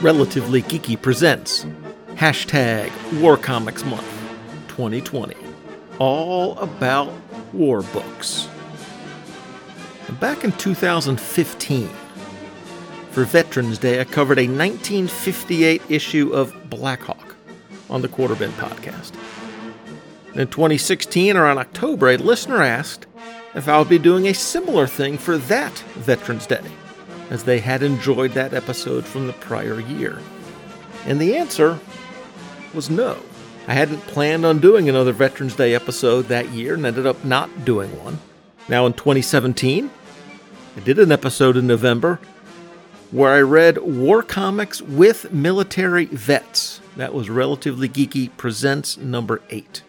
Relatively Geeky presents hashtag War Comics Month 2020. All about war books. Back in 2015, for Veterans Day, I covered a 1958 issue of Black Hawk on the Quarterbin podcast. In 2016, around October, a listener asked if I would be doing a similar thing for that Veterans Day, as they had enjoyed that episode from the prior year. And the answer was no. I hadn't planned on doing another Veterans Day episode that year and ended up not doing one. Now in 2017, I did an episode in November where I read war comics with military vets. That was Relatively Geeky Presents number 8.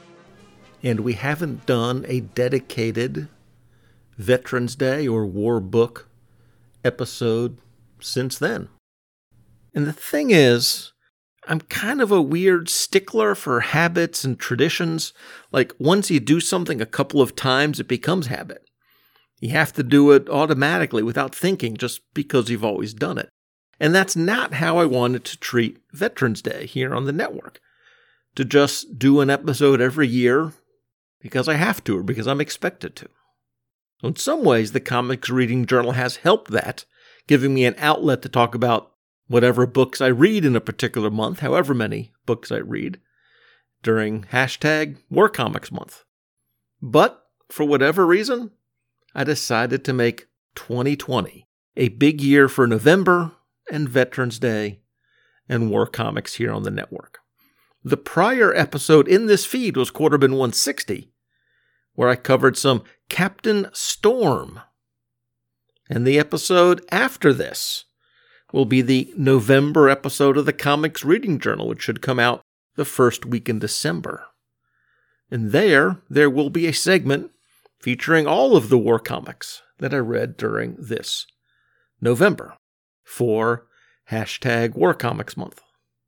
And we haven't done a dedicated Veterans Day or war book episode since then. And the thing is, I'm kind of a weird stickler for habits and traditions. Like, once you do something a couple of times, it becomes habit. You have to do it automatically without thinking just because you've always done it. And that's not how I wanted to treat Veterans Day here on the network. To just do an episode every year because I have to or because I'm expected to. In some ways, the Comics Reading Journal has helped that, giving me an outlet to talk about whatever books I read in a particular month, however many books I read, during hashtag War Comics Month. But, for whatever reason, I decided to make 2020 a big year for November and Veterans Day and War Comics here on the network. The prior episode in this feed was Quarterbin 160, where I covered some Captain Storm. And the episode after this will be the November episode of the Comics Reading Journal, which should come out the first week in December. And there will be a segment featuring all of the war comics that I read during this November for hashtag War Comics Month.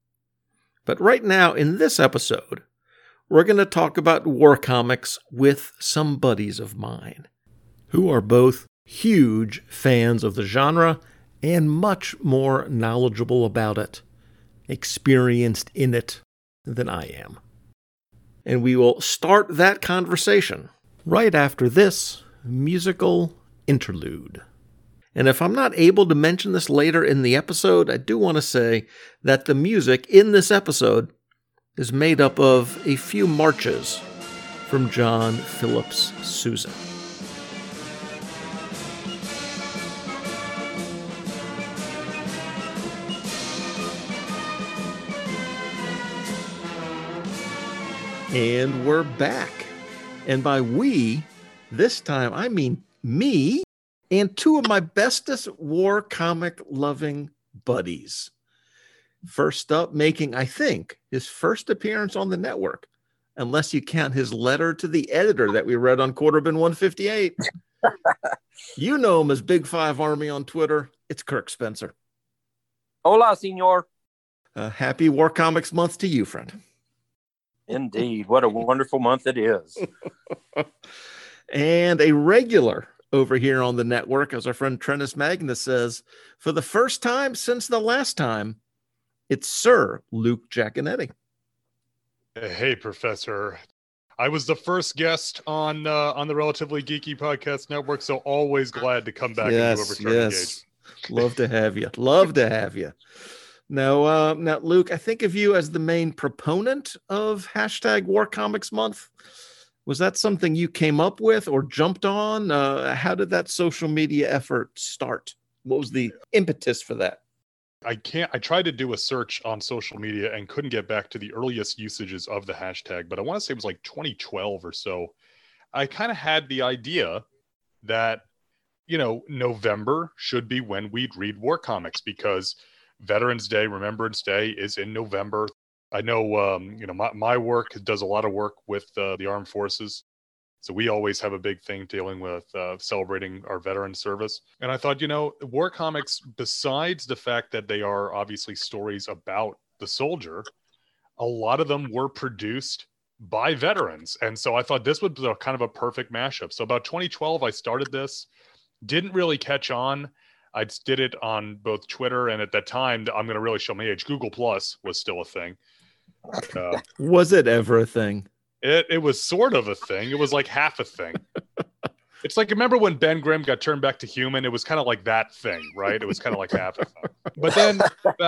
But right now, in this episode, we're going to talk about war comics with some buddies of mine who are both huge fans of the genre and much more knowledgeable about it, experienced in it than I am. And we will start that conversation right after this musical interlude. And if I'm not able to mention this later in the episode, I do want to say that the music in this episode is made up of a few marches from John Phillips Sousa. And we're back. And by we, this time I mean me and two of my bestest war comic loving buddies. First up, making, I think, his first appearance on the network, unless you count his letter to the editor that we read on Quarterbin 158. You know him as Big Five Army on Twitter. It's Kirk Spencer. Hola, senor. Happy War Comics Month to you, friend. Indeed. What a wonderful month it is. And a regular over here on the network, as our friend Trentus Magnus says, for the first time since the last time, it's Sir Luke Giaconetti. Hey, Professor. I was the first guest on the Relatively Geeky Podcast Network, so always glad to come back and do a return engagement. Love to have you. Love to have you. Now, Luke, I think of you as the main proponent of hashtag War Comics Month. Was that something you came up with or jumped on? How did that social media effort start? What was the impetus for that? I tried to do a search on social media and couldn't get back to the earliest usages of the hashtag, but I want to say it was like 2012 or so. I kind of had the idea that, November should be when we'd read war comics because Veterans Day, Remembrance Day is in November. I know, my work does a lot of work with the armed forces. So we always have a big thing dealing with celebrating our veteran service. And I thought, war comics, besides the fact that they are obviously stories about the soldier, a lot of them were produced by veterans. And so I thought this would be kind of a perfect mashup. So about 2012, I started this, didn't really catch on. I did it on both Twitter, and at that time, I'm going to really show my age, Google Plus was still a thing. Was it ever a thing? It was sort of a thing. It was like half a thing. It's like, remember when Ben Grimm got turned back to human? It was kind of like that thing, right? It was kind of like half a thing. But then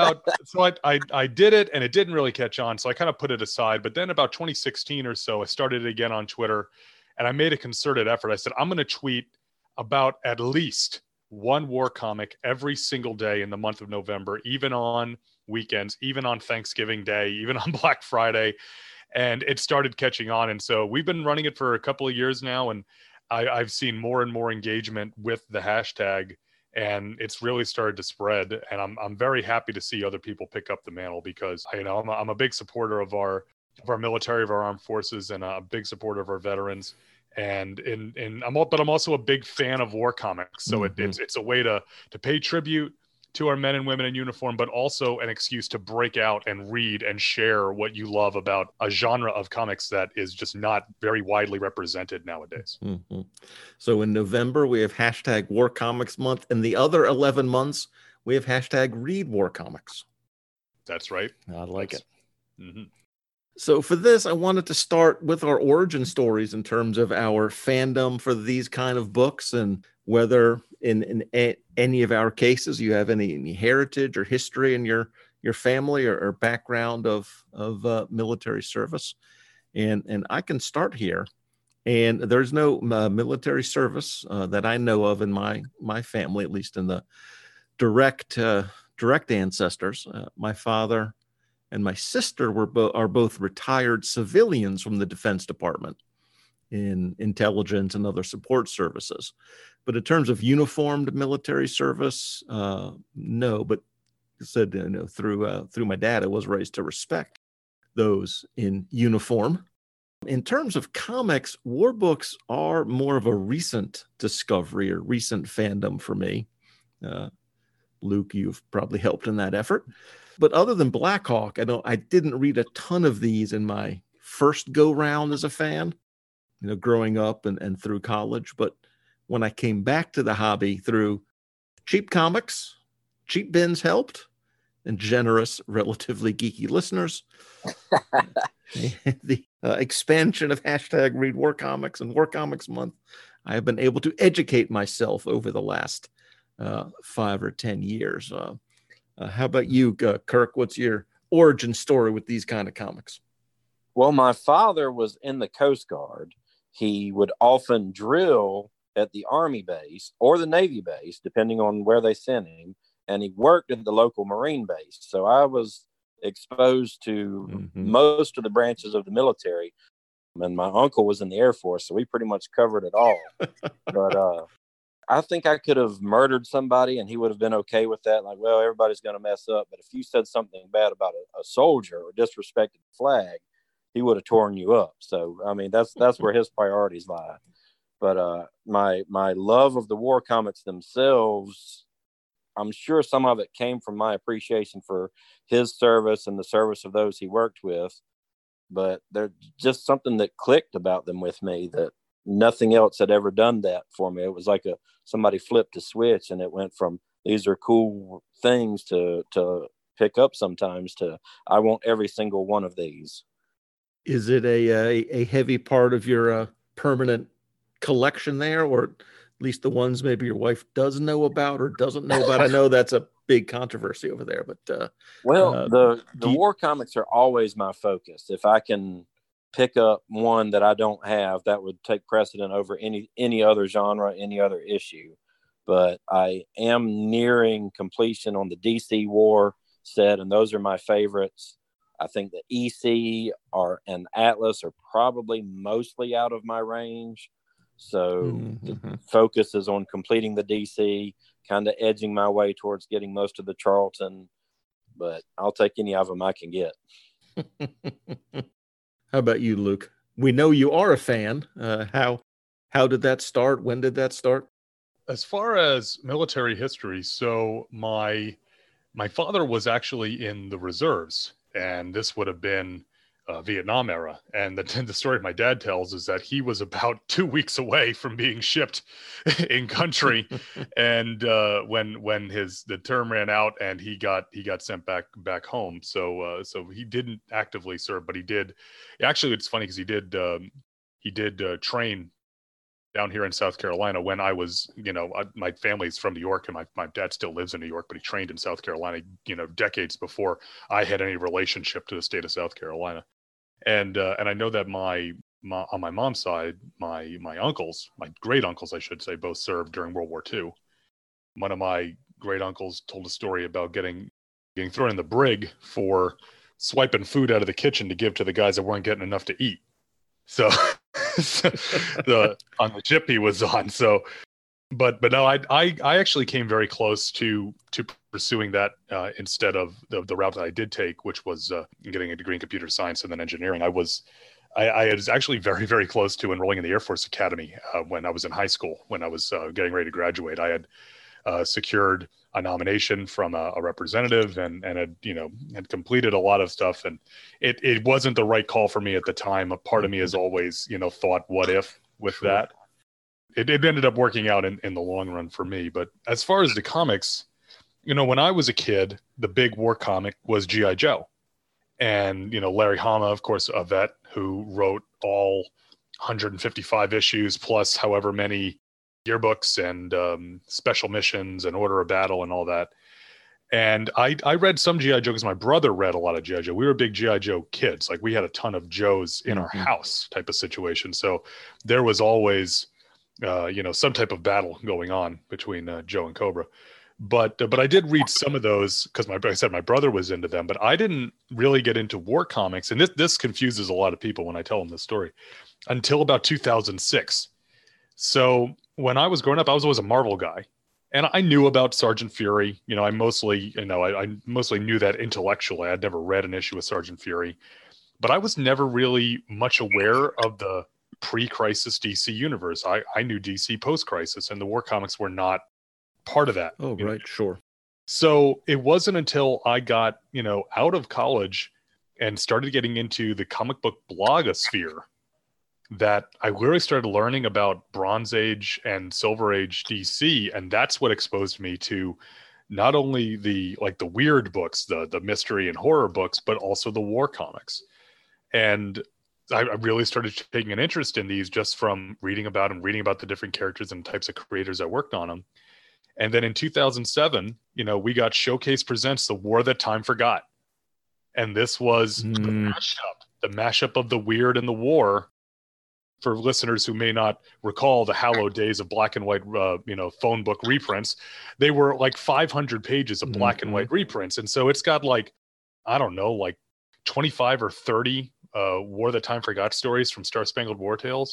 I did it, and it didn't really catch on, so I kind of put it aside. But then about 2016 or so, I started it again on Twitter, and I made a concerted effort. I said, I'm going to tweet about at least one war comic every single day in the month of November, even on weekends, even on Thanksgiving Day, even on Black Friday. And it started catching on. And so we've been running it for a couple of years now, and I've seen more and more engagement with the hashtag, and it's really started to spread. And I'm very happy to see other people pick up the mantle, because I'm a big supporter of our military, of our armed forces, and a big supporter of our veterans. And I'm also a big fan of war comics. So it's a way to pay tribute to our men and women in uniform, but also an excuse to break out and read and share what you love about a genre of comics that is just not very widely represented nowadays. Mm-hmm. So in November, we have hashtag War Comics Month, and the other 11 months, we have hashtag Read War Comics. That's right. I like it. Mm-hmm. So for this, I wanted to start with our origin stories in terms of our fandom for these kind of books, and whether in any of our cases you have any heritage or history in your family or background of military service. And I can start here. And there's no military service that I know of in my family, at least in the direct ancestors. My father and my sister are both retired civilians from the Defense Department in intelligence and other support services. But in terms of uniformed military service, no. But said, through my dad, I was raised to respect those in uniform. In terms of comics, war books are more of a recent discovery or recent fandom for me. Luke, you've probably helped in that effort. But other than Black Hawk, I didn't read a ton of these in my first go round as a fan, growing up and through college. But when I came back to the hobby through cheap comics, cheap bins helped, and generous, relatively geeky listeners, the expansion of hashtag Read War Comics and War Comics Month, I have been able to educate myself over the last 5 or 10 years. How about you, Kirk? What's your origin story with these kind of comics? Well, my father was in the Coast Guard. He would often drill at the Army base or the Navy base, depending on where they sent him. And he worked at the local Marine base. So I was exposed to most of the branches of the military. And my uncle was in the Air Force, so we pretty much covered it all. But I think I could have murdered somebody and he would have been okay with that. Like, well, everybody's going to mess up. But if you said something bad about a soldier or disrespected the flag, he would have torn you up. So, I mean, that's where his priorities lie. But my love of the war comics themselves, I'm sure some of it came from my appreciation for his service and the service of those he worked with. But there's just something that clicked about them with me that nothing else had ever done that for me. It was like somebody flipped a switch, and it went from these are cool things to pick up sometimes to I want every single one of these. Is it a heavy part of your permanent collection there, or at least the ones maybe your wife does know about or doesn't know about? I know that's a big controversy over there, but the war comics are always my focus. If I can pick up one that I don't have, that would take precedent over any other genre, any other issue. But I am nearing completion on the DC War set, and those are my favorites. I think the EC and Atlas are probably mostly out of my range. So the focus is on completing the DC, kind of edging my way towards getting most of the Charlton, but I'll take any of them I can get. How about you, Luke? We know you are a fan. How did that start? When did that start? As far as military history, so my father was actually in the reserves, and this would have been Vietnam era. And the story my dad tells is that he was about 2 weeks away from being shipped in country, and when the term ran out, and he got sent back home. So he didn't actively serve, but he did. Actually, it's funny because he did train down here in South Carolina when I was, my family's from New York, and my dad still lives in New York, but he trained in South Carolina, decades before I had any relationship to the state of South Carolina. And I know that on my mom's side, my uncles, my great uncles, I should say, both served during World War II. One of my great uncles told a story about getting thrown in the brig for swiping food out of the kitchen to give to the guys that weren't getting enough to eat. So on the ship he was on. So, but no, I actually came very close to pursuing that instead of the route that I did take, which was getting a degree in computer science and then engineering. I was actually very, very close to enrolling in the Air Force Academy when I was in high school. When I was getting ready to graduate, I had secured a nomination from a representative and had completed a lot of stuff, and it wasn't the right call for me at the time. A part of me has always thought, what if with sure. that. It ended up working out in the long run for me. But as far as the comics, when I was a kid, the big war comic was G.I. Joe. And, Larry Hama, of course, a vet who wrote all 155 issues plus however many yearbooks and special missions and Order of Battle and all that. And I read some G.I. Joe because my brother read a lot of G.I. Joe. We were big G.I. Joe kids. Like, we had a ton of Joes in our house type of situation. So there was always, some type of battle going on between Joe and Cobra. But I did read some of those because like I said, my brother was into them, but I didn't really get into war comics. And this confuses a lot of people when I tell them this story until about 2006. So when I was growing up, I was always a Marvel guy, and I knew about Sergeant Fury. I mostly knew that intellectually. I'd never read an issue of Sergeant Fury, but I was never really much aware of the pre-crisis DC universe. I knew DC post-crisis, and the war comics were not part of that. Oh, right. Sure. So it wasn't until I got, out of college and started getting into the comic book blogosphere that I really started learning about Bronze Age and Silver Age DC. And that's what exposed me to not only the weird books, the mystery and horror books, but also the war comics. And I really started taking an interest in these just from reading about the different characters and types of creators that worked on them. And then in 2007, we got Showcase Presents The War That Time Forgot. And this was the mashup of the weird and the war. For listeners who may not recall the hallowed days of black and white, phone book reprints, they were like 500 pages of black and white reprints. And so it's got 25 or 30 War That Time Forgot stories from Star Spangled War Stories,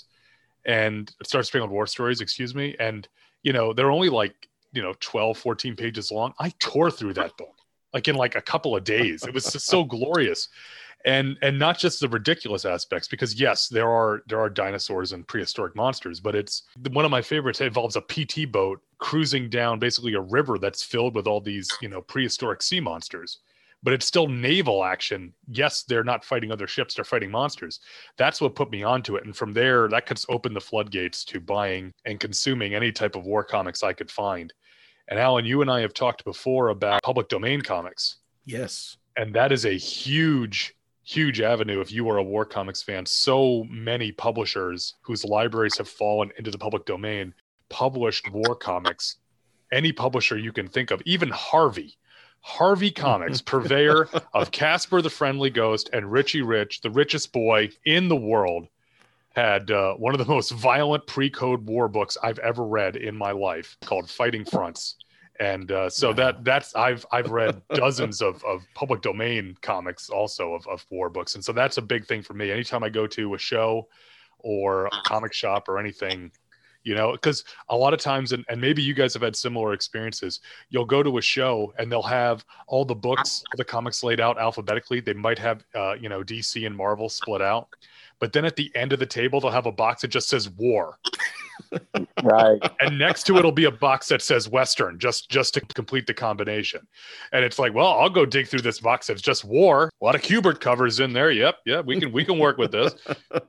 excuse me. And, they're only 12, 14 pages long. I tore through that book in a couple of days. It was just so glorious. And not just the ridiculous aspects, because yes, there are dinosaurs and prehistoric monsters, but it's one of my favorites. It involves a PT boat cruising down basically a river that's filled with all these, prehistoric sea monsters, but it's still naval action. Yes, they're not fighting other ships, they're fighting monsters. That's what put me onto it. And from there, that could open the floodgates to buying and consuming any type of war comics I could find. And Alan, you and I have talked before about public domain comics. Yes. And that is a huge avenue if you are a war comics fan. So many publishers whose libraries have fallen into the public domain published war comics. Any publisher you can think of, even Harvey Comics, purveyor of Casper the Friendly Ghost and Richie Rich, the richest boy in the world, had one of the most violent pre-code war books I've ever read in my life called Fighting Fronts. And that's I've read dozens of public domain comics also of war books. And so that's a big thing for me. Anytime I go to a show or a comic shop or anything, because a lot of times, and maybe you guys have had similar experiences, you'll go to a show and they'll have all the books, the comics laid out alphabetically. They might have, DC and Marvel split out. But then at the end of the table, they'll have a box that just says war. Right. And next to it'll be a box that says Western, just to complete the combination. And it's like, well, I'll go dig through this box that's just war. A lot of Kubert covers in there. Yep, we can work with this.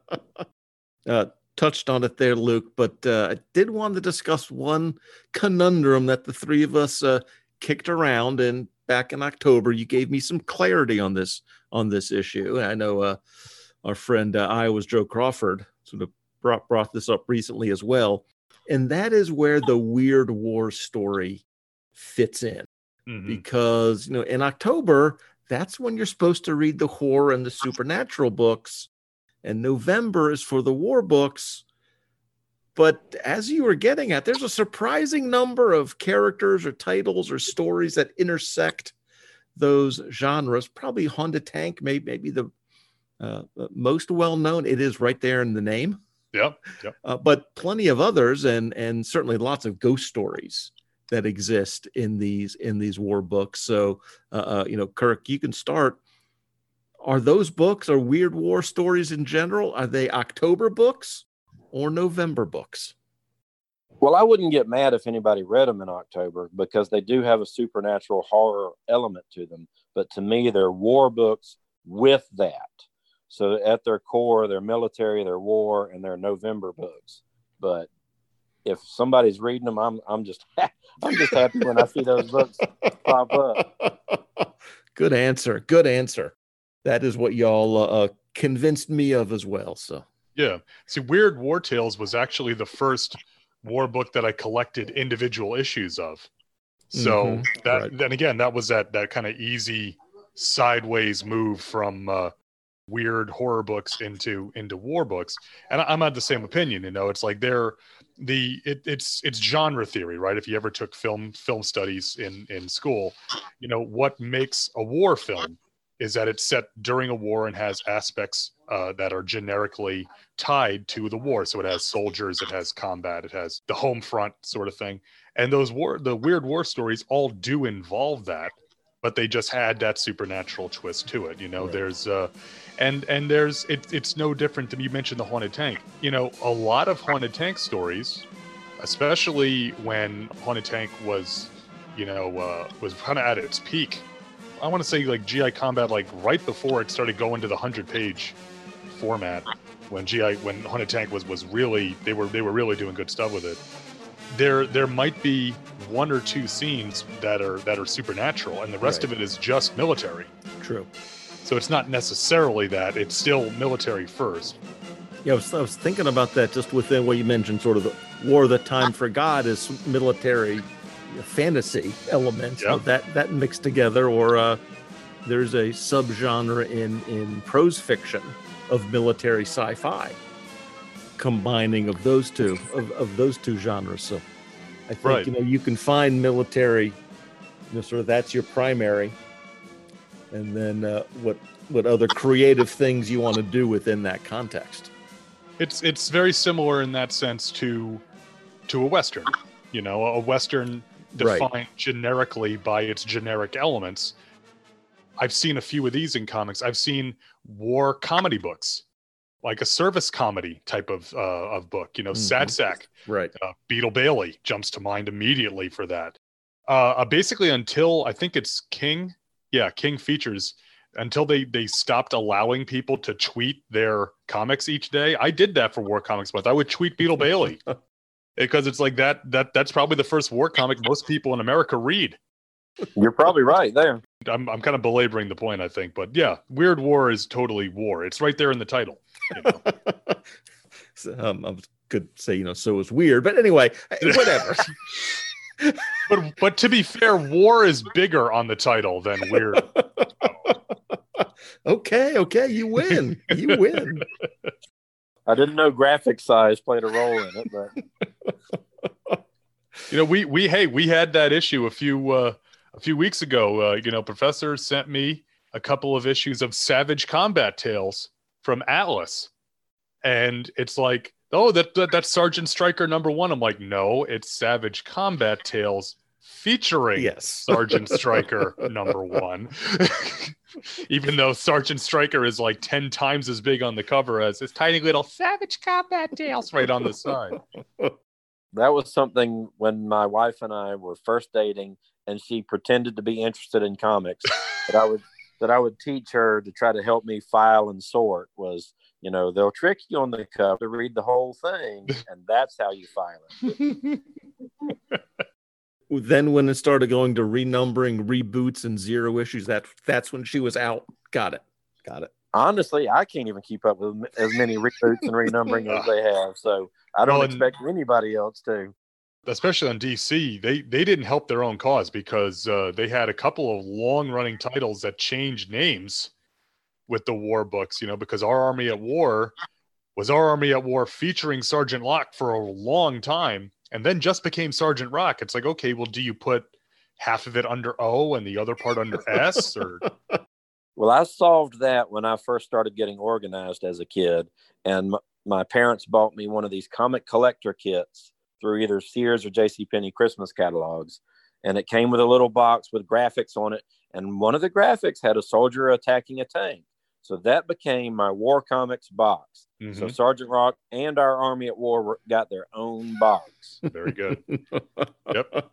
Touched on it there, Luke, but I did want to discuss one conundrum that the three of us kicked around, and back in October, you gave me some clarity on this issue. And I know our friend Iowa's Joe Crawford sort of brought this up recently as well, and that is where the Weird War story fits in, because in October, that's when you're supposed to read the horror and the supernatural books, and November is for the war books. But as you were getting at, there's a surprising number of characters or titles or stories that intersect those genres. Probably Haunted Tank, maybe the most well-known. It is right there in the name. Yep. But plenty of others, and certainly lots of ghost stories that exist in these war books. So, Kirk, you can start. Are those books or Weird War stories in general, are they October books or November books? Well, I wouldn't get mad if anybody read them in October, because they do have a supernatural horror element to them. But to me, they're war books with that. So at their core, they're military, they're war, and they're November books. But if somebody's reading them, I'm just happy when I see those books pop up. Good answer. That is what y'all convinced me of as well. So yeah, see, Weird War Tales was actually the first war book that I collected individual issues of. So then again, that was that kind of easy sideways move from weird horror books into war books. And I'm at the same opinion. It's like it's genre theory, right? If you ever took film studies in school, what makes a war film is that it's set during a war and has aspects that are generically tied to the war. So it has soldiers, it has combat, it has the home front sort of thing. And the Weird War stories all do involve that, but they just add that supernatural twist to it. Right. There's it's no different than you mentioned the Haunted Tank. A lot of Haunted Tank stories, especially when Haunted Tank was kind of at its peak. I want to say like GI Combat, like right before it started going to the 100-page format, when Haunted Tank was really, they were really doing good stuff with it. There might be one or two scenes that are supernatural, and the rest of it is just military. True. So it's not necessarily that; it's still military first. Yeah, I was thinking about that just within what you mentioned, sort of the War that Time Forgot is military fantasy elements. Yep. that mixed together, or there's a subgenre in prose fiction of military sci-fi combining of those two genres. So I think you can find military, sort of that's your primary, and then what other creative things you want to do within that context. It's very similar in that sense to a Western. A Western defined generically by its generic elements. I've seen a few of these in comics. I've seen war comedy books, like a service comedy type of book. Sad Sack. Right. Beetle Bailey jumps to mind immediately for that. Basically, until I think it's King. Yeah, King Features. Until they stopped allowing people to tweet their comics each day. I did that for War Comics Month. I would tweet Beetle Bailey. Because it's like that's probably the first war comic most people in America read. You're probably right there. I'm kind of belaboring the point, I think, but yeah, Weird War is totally war. It's right there in the title. So, I could say so is weird, but anyway, whatever. but to be fair, war is bigger on the title than weird. Okay, you win. I didn't know graphic size played a role in it, but we had that issue a few weeks ago. Professor sent me a couple of issues of Savage Combat Tales from Atlas, and it's like, oh, that's Sergeant Stryker #1. I'm like, no, it's Savage Combat Tales featuring Sergeant Stryker #1. Even though Sergeant Stryker is like 10 times as big on the cover as this tiny little Savage Combat Tales right on the side. That was something when my wife and I were first dating, and she pretended to be interested in comics that I would teach her to try to help me file and sort. Was, they'll trick you on the cover to read the whole thing, and that's how you file it. Then when it started going to renumbering, reboots, and zero issues, that's when she was out. Got it. Honestly, I can't even keep up with as many reboots and renumbering as they have, so I don't expect anybody else to. Especially on DC, they didn't help their own cause, because they had a couple of long-running titles that changed names with the war books, because Our Army at War was Our Army at War featuring Sergeant Locke for a long time, and then just became Sergeant Rock. It's like, okay, well, do you put half of it under O and the other part under S? Or Well, I solved that when I first started getting organized as a kid, and my parents bought me one of these comic collector kits through either Sears or JCPenney Christmas catalogs, and it came with a little box with graphics on it, and one of the graphics had a soldier attacking a tank. So that became my War Comics box. Mm-hmm. So Sergeant Rock and Our Army at War got their own box. Very good. Yep.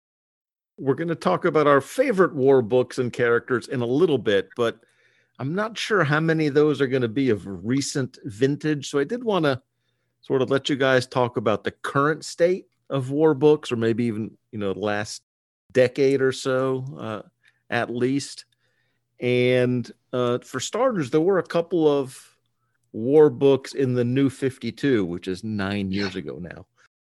We're going to talk about our favorite war books and characters in a little bit, but I'm not sure how many of those are going to be of recent vintage. So I did want to sort of let you guys talk about the current state of war books, or maybe even, the last decade or so, at least. And for starters, there were a couple of war books in the New 52, which is 9 years ago now.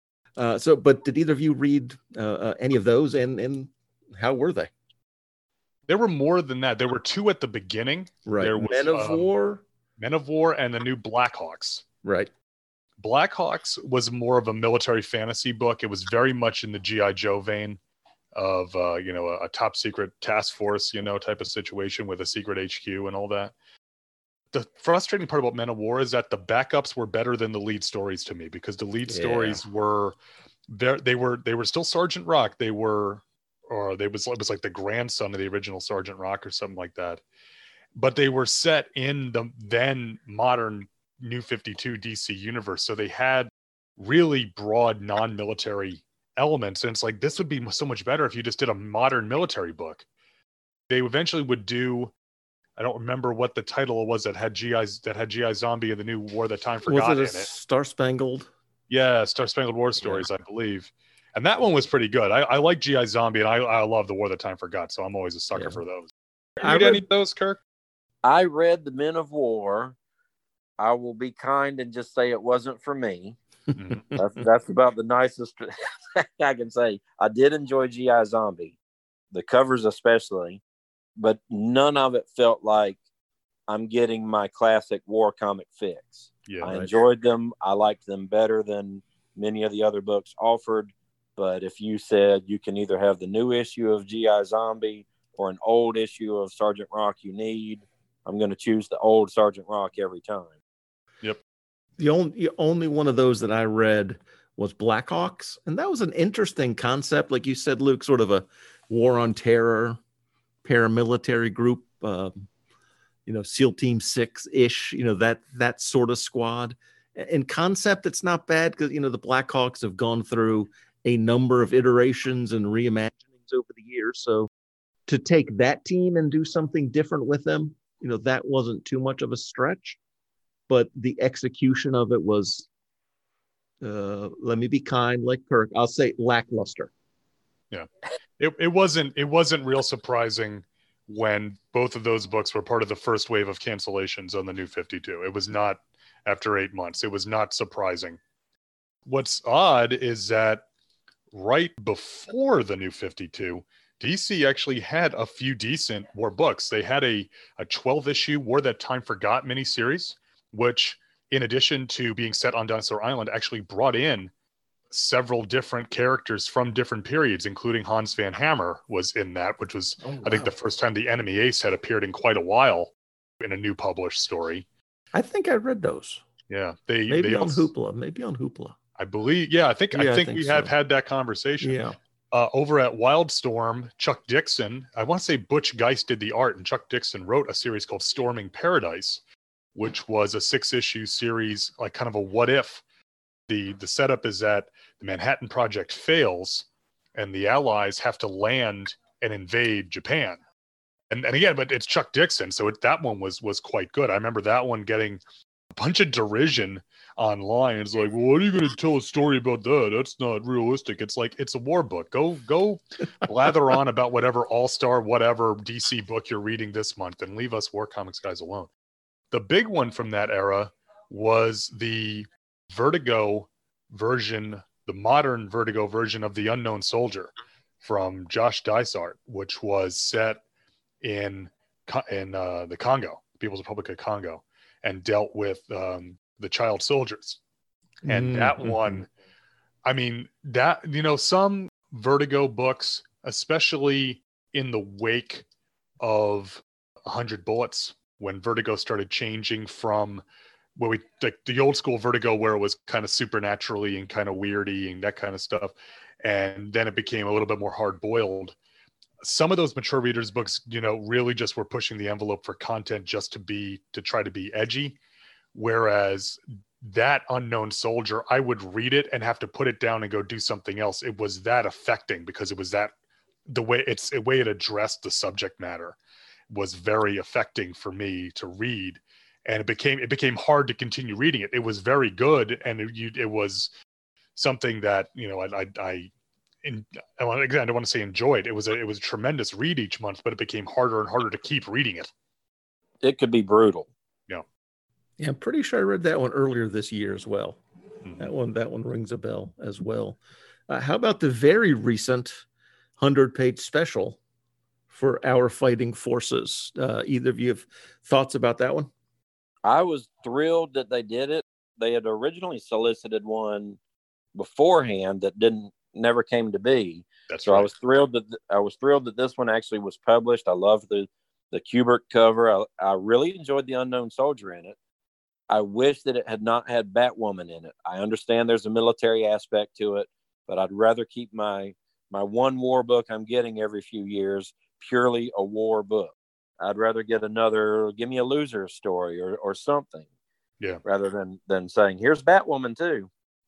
But did either of you read any of those, and how were they? There were more than that. There were two at the beginning. Right. There was, Men of War, and the new Blackhawks. Right. Blackhawks was more of a military fantasy book. It was very much in the G.I. Joe vein of, a top secret task force, type of situation with a secret HQ and all that. The frustrating part about Men of War is that the backups were better than the lead stories to me, because the lead stories were there. They were still Sergeant Rock. It was like the grandson of the original Sergeant Rock or something like that. But they were set in the then modern New 52 DC universe. So they had really broad non-military elements. And it's like, this would be so much better if you just did a modern military book. They eventually would do, I don't remember what the title was that had GI Zombie and the new War That Time Forgot in it. Star Spangled? Yeah, Star Spangled War Stories, I believe. And that one was pretty good. I like GI Zombie, and I love the War That Time Forgot, so I'm always a sucker for those. Did you read any of those, Kirk? I read the Men of War. I will be kind and just say it wasn't for me. That's about the nicest I can say. I did enjoy GI Zombie, the covers especially, but none of it felt like I'm getting my classic war comic fix. Yeah, I enjoyed them. I liked them better than many of the other books offered. But if you said you can either have the new issue of GI Zombie or an old issue of Sergeant Rock you need, I'm going to choose the old Sergeant Rock every time. Yep. The only one of those that I read was Blackhawks, and that was an interesting concept. Like you said, Luke, sort of a war on terror paramilitary group, SEAL Team 6-ish, that sort of squad. In concept, it's not bad because, the Blackhawks have gone through a number of iterations and reimaginings over the years. So to take that team and do something different with them, that wasn't too much of a stretch. But the execution of it was, let me be kind, like Kirk, I'll say lackluster. Yeah, it wasn't real surprising when both of those books were part of the first wave of cancellations on the New 52. It was not after 8 months. It was not surprising. What's odd is that right before the New 52, DC actually had a few decent war books. They had a 12-issue War That Time Forgot miniseries, which, in addition to being set on Dinosaur Island, actually brought in several different characters from different periods, including Hans Van Hammer was in that, which was, I think, the first time the Enemy Ace had appeared in quite a while in a new published story. I think I read those. Yeah. Maybe on Hoopla. I believe. Yeah, I think we have had that conversation. Yeah. Over at Wildstorm, Chuck Dixon, I want to say Butch Geist did the art, and Chuck Dixon wrote a series called Storming Paradise, which was a 6-issue series, like kind of a what if The setup is that the Manhattan Project fails and the Allies have to land and invade Japan. And again, but it's Chuck Dixon, so that one was quite good. I remember that one getting a bunch of derision online. It's like, well, what are you going to tell a story about that? That's not realistic. It's like, it's a war book. Go blather on about whatever all-star whatever DC book you're reading this month and leave us War Comics guys alone. The big one from that era was the Vertigo version, the modern Vertigo version of The Unknown Soldier from Josh Dysart, which was set in the Congo, People's Republic of Congo, and dealt with the child soldiers. And that one, I mean, that, you know, some Vertigo books, especially in the wake of 100 Bullets, when Vertigo started changing from where we like the old school Vertigo, where it was kind of supernaturally and kind of weirdy and that kind of stuff, and then it became a little bit more hard boiled. Some of those mature readers books, you know, really just were pushing the envelope for content just to try to be edgy. Whereas that Unknown Soldier, I would read it and have to put it down and go do something else. It was that affecting because it was that the way it addressed the subject matter was very affecting for me to read. And it became hard to continue reading it. It was very good. And it was something that, you know, I don't want to say enjoyed. It was a tremendous read each month, but it became harder and harder to keep reading it. It could be brutal. Yeah, I'm pretty sure I read that one earlier this year as well. Mm-hmm. That one rings a bell as well. How about the very recent 100-page special for Our Fighting Forces? Either of you have thoughts about that one? I was thrilled that they did it. They had originally solicited one beforehand that never came to be. That's so right. I was thrilled that this one actually was published. I loved the Kubert cover. I really enjoyed the Unknown Soldier in it. I wish that it had not had Batwoman in it. I understand there's a military aspect to it, but I'd rather keep my one war book I'm getting every few years purely a war book. I'd rather get give me a loser story or something. Yeah. Rather than saying, here's Batwoman too.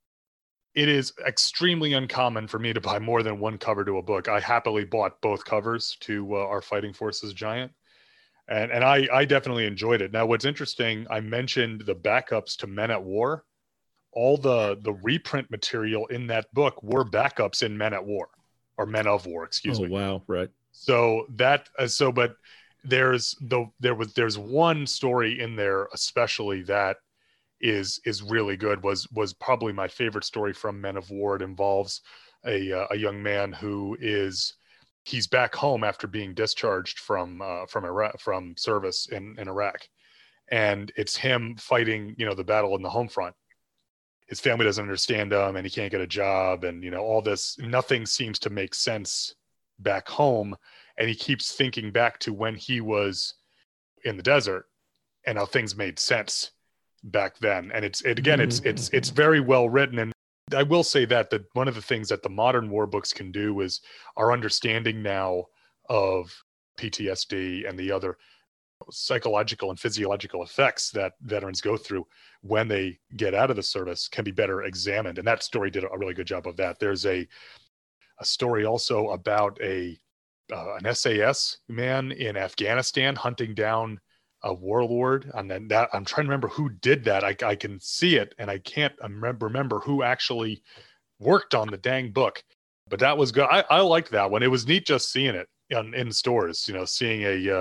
It is extremely uncommon for me to buy more than one cover to a book. I happily bought both covers to Our Fighting Forces Giant. And I definitely enjoyed it. Now, what's interesting, I mentioned the backups to Men at War. All the reprint material in that book were backups in Men at War, or Men of War, excuse me. Oh, wow, right. So but there's one story in there especially that is really good. Was probably my favorite story from Men of War. It involves a young man who he's back home after being discharged from Iraq, from service in Iraq, and it's him fighting, you know, the battle in the home front. His family doesn't understand him, and he can't get a job, and you know, all this. Nothing seems to make sense back home, and he keeps thinking back to when he was in the desert and how things made sense back then. And it's very well written. And I will say that one of the things that the modern war books can do is our understanding now of PTSD and the other psychological and physiological effects that veterans go through when they get out of the service can be better examined. And that story did a really good job of that. There's a story also about an SAS man in Afghanistan hunting down a warlord, and then that I'm trying to remember who did that. I can see it, and I can't remember who actually worked on the dang book. But that was good. I liked that one. It was neat just seeing it in stores. You know, seeing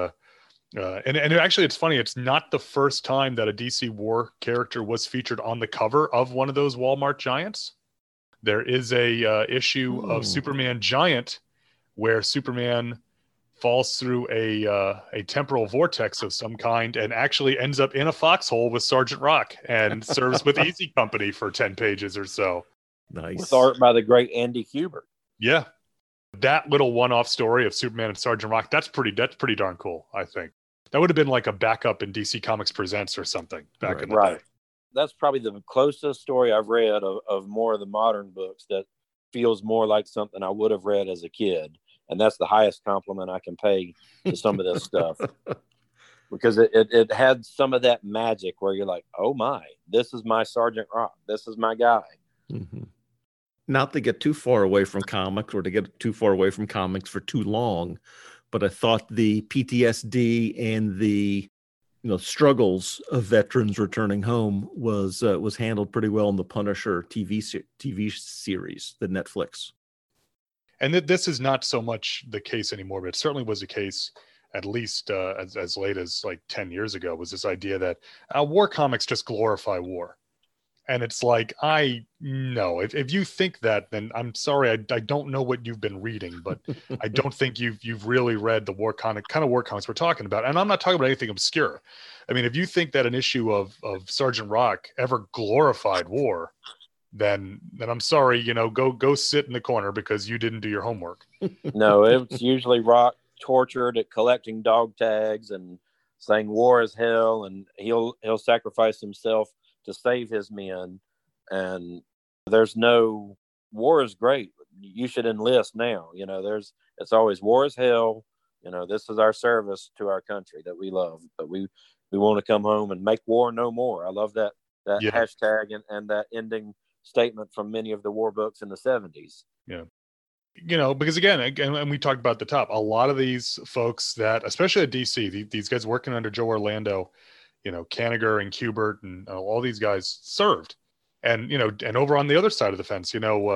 and actually it's funny. It's not the first time that a DC War character was featured on the cover of one of those Walmart Giants. There is a issue of Superman Giant where Superman falls through a temporal vortex of some kind and actually ends up in a foxhole with Sergeant Rock and serves with Easy Company for 10 pages or so. Nice. With art by the great Andy Kubert. Yeah. That little one-off story of Superman and Sergeant Rock, that's pretty darn cool, I think. That would have been like a backup in DC Comics Presents or something back in the day. That's probably the closest story I've read of more of the modern books that feels more like something I would have read as a kid. And that's the highest compliment I can pay to some of this stuff. Because it had some of that magic where you're like, oh my, this is my Sergeant Rock. This is my guy. not to get too far away from comics or to get too far away from comics for too long, but I thought the PTSD and the struggles of veterans returning home was handled pretty well in the Punisher TV series, the Netflix. And this is not so much the case anymore, but it certainly was the case at least as late as like 10 years ago, was this idea that war comics just glorify war. And it's like, no, if you think that, then I'm sorry, I don't know what you've been reading, but I don't think you've really read the kind of war comics we're talking about. And I'm not talking about anything obscure. I mean, if you think that an issue of Sergeant Rock ever glorified war, then I'm sorry, go sit in the corner because you didn't do your homework. No, it's usually Rock tortured at collecting dog tags and saying war is hell, and he'll sacrifice himself to save his men. And there's no war is great. You should enlist now. It's always war is hell. This is our service to our country that we love, but we want to come home and make war no more. I love that hashtag and that ending statement from many of the war books in the 70s. Yeah. Because again, and we talked about at the top, a lot of these folks that, especially at DC, these guys working under Joe Orlando, Kanigher and Kubert and all these guys served. And, and over on the other side of the fence,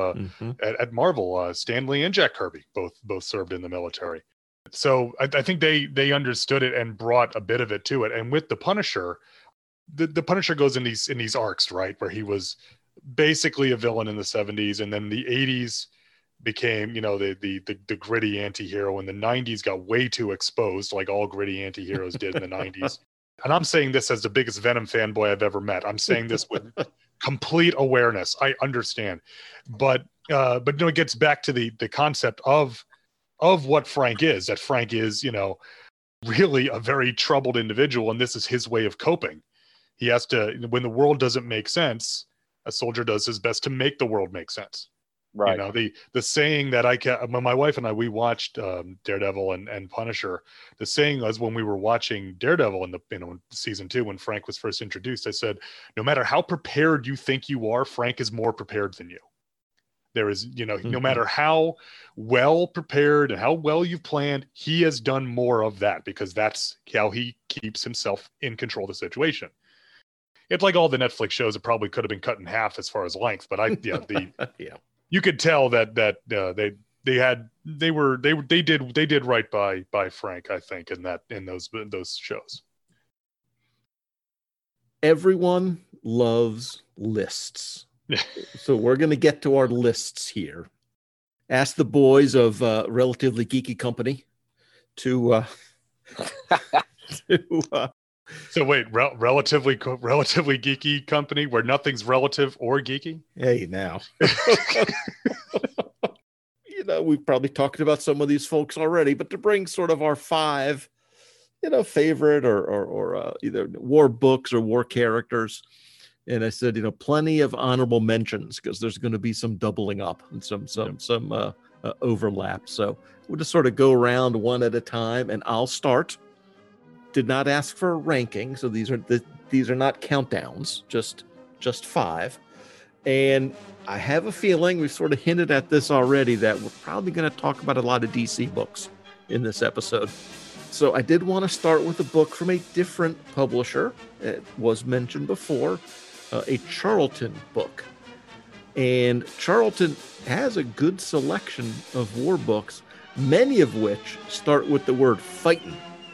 at Marvel, Stan Lee and Jack Kirby both served in the military. So I think they understood it and brought a bit of it to it. And with the Punisher, the Punisher goes in these arcs, right, where he was basically a villain in the 70s, and then the 80s became, the gritty anti-hero, and the 90s got way too exposed, like all gritty anti-heroes did in the 90s. And I'm saying this as the biggest Venom fanboy I've ever met. I'm saying this with complete awareness. I understand, but it gets back to the concept of what Frank is. That Frank is, really a very troubled individual, and this is his way of coping. He has to, when the world doesn't make sense, a soldier does his best to make the world make sense. Right. The saying that when my wife and I, we watched Daredevil and Punisher, the saying was, when we were watching Daredevil in season 2, when Frank was first introduced, I said, no matter how prepared you think you are, Frank is more prepared than you. There is, no matter how well prepared and how well you've planned, he has done more of that, because that's how he keeps himself in control of the situation. It's like all the Netflix shows, it probably could have been cut in half as far as length, but you could tell that they did right by Frank, I think, in those shows. Everyone loves lists. So we're going to get to our lists here. Ask the boys of Relatively Geeky Company to So wait, relatively geeky company where nothing's relative or geeky? Hey, now. We've probably talked about some of these folks already, but to bring sort of our 5, favorite or either war books or war characters. And I said, plenty of honorable mentions, because there's going to be some doubling up and some overlap. So we'll just sort of go around one at a time, and I'll start. Did not ask for a ranking, so these are not countdowns, just 5. And I have a feeling, we've sort of hinted at this already, that we're probably going to talk about a lot of DC books in this episode. So I did want to start with a book from a different publisher. It was mentioned before, a Charlton book. And Charlton has a good selection of war books, many of which start with the word fightin'.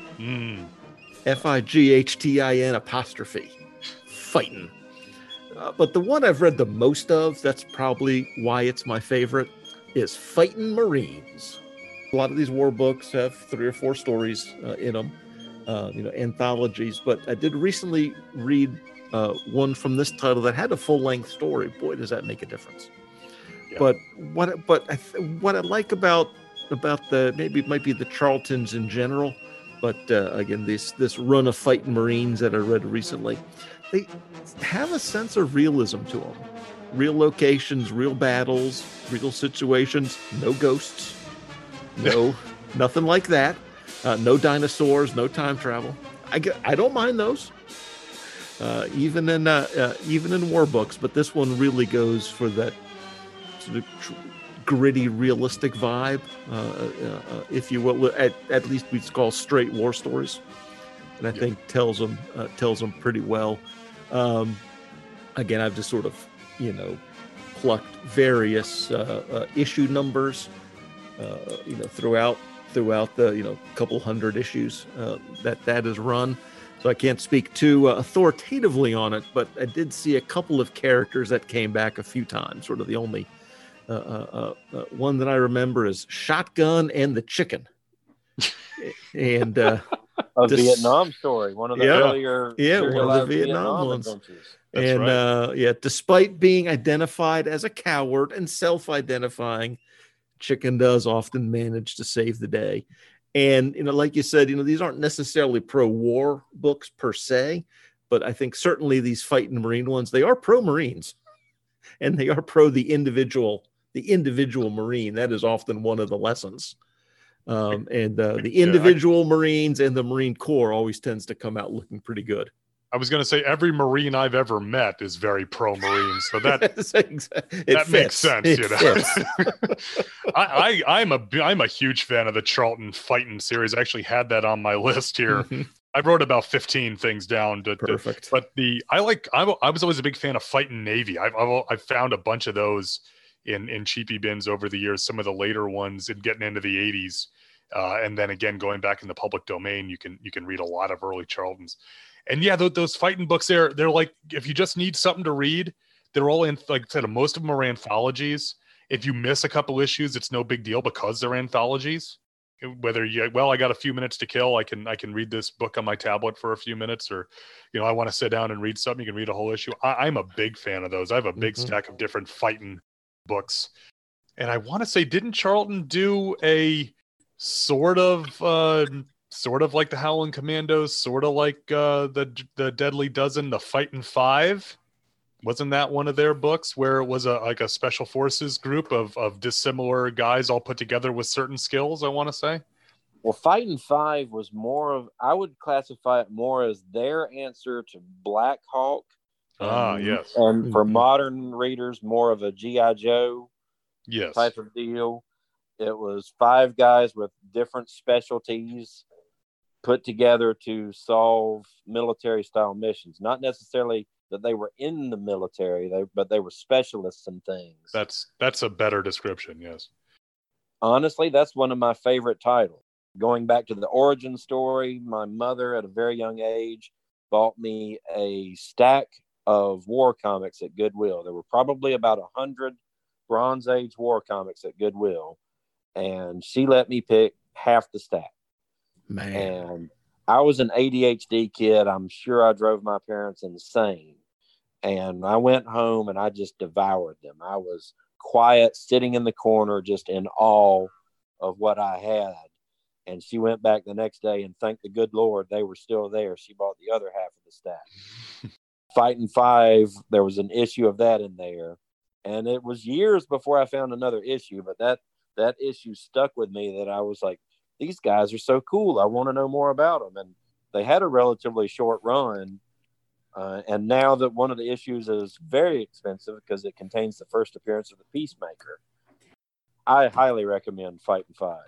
FIGHTIN'. Fightin'. But the one I've read the most of, that's probably why it's my favorite, is Fightin' Marines. A lot of these war books have 3 or 4 stories in them, anthologies. But I did recently read one from this title that had a full-length story. Boy, does that make a difference. Yeah. But what I like about maybe it might be the Charltons in general, but again, this run of Fightin' Marines that I read recently, they have a sense of realism to them. Real locations, real battles, real situations, no ghosts, nothing like that. No dinosaurs, no time travel. I don't mind those. Even in war books, but this one really goes for that sort of gritty, realistic vibe, if you will. At least we call straight war stories, and I think tells them pretty well. Again, I've just sort of, plucked various issue numbers, throughout the couple hundred issues that is run. So I can't speak too authoritatively on it, but I did see a couple of characters that came back a few times. Sort of the only one that I remember is Shotgun and the Chicken. And a Vietnam story, one of the earlier one of the Vietnam ones. Adventures. That's right. Despite being identified as a coward and self-identifying, Chicken does often manage to save the day. And, like you said, these aren't necessarily pro-war books per se, but I think certainly these fighting Marine ones, they are pro-Marines, and they are pro the individual Marine. That is often one of the lessons. The individual Marines and the Marine Corps always tends to come out looking pretty good. I was going to say every Marine I've ever met is very pro-Marine, so that makes sense. I'm a huge fan of the Charlton Fighting series. I actually had that on my list here. Mm-hmm. I wrote about 15 things down. Perfect. But I was always a big fan of Fighting Navy. I've found a bunch of those in cheapy bins over the years. Some of the later ones and getting into the 80s, and then again going back in the public domain, you can read a lot of early Charltons. And those fighting books, they're like, if you just need something to read, they're all in, like I said, most of them are anthologies. If you miss a couple issues, it's no big deal because they're anthologies. Whether I got a few minutes to kill, I can read this book on my tablet for a few minutes, or, I want to sit down and read something, you can read a whole issue. I'm a big fan of those. I have a big stack of different fighting books. And I want to say, didn't Charlton do a sort of like the Howling Commandos, sort of like the Deadly Dozen, the Fightin' Five? Wasn't that one of their books where it was a special forces group of dissimilar guys all put together with certain skills, I want to say? Well, Fightin' Five was I would classify it more as their answer to Black Hawk. Yes. And for modern readers, more of a G.I. Joe type of deal. It was 5 guys with different specialties put together to solve military-style missions. Not necessarily that they were in the military, but they were specialists in things. That's a better description, yes. Honestly, that's one of my favorite titles. Going back to the origin story, my mother at a very young age bought me a stack of war comics at Goodwill. There were probably about 100 Bronze Age war comics at Goodwill, and she let me pick half the stack. Man. And I was an ADHD kid. I'm sure I drove my parents insane. And I went home and I just devoured them. I was quiet, sitting in the corner, just in awe of what I had. And she went back the next day and thanked the good Lord they were still there. She bought the other half of the stack. Fightin' Five, there was an issue of that in there. And it was years before I found another issue, but that issue stuck with me, that I was like, these guys are so cool. I want to know more about them. And they had a relatively short run. And now that one of the issues is very expensive because it contains the first appearance of the Peacemaker, I highly recommend Fightin' Five.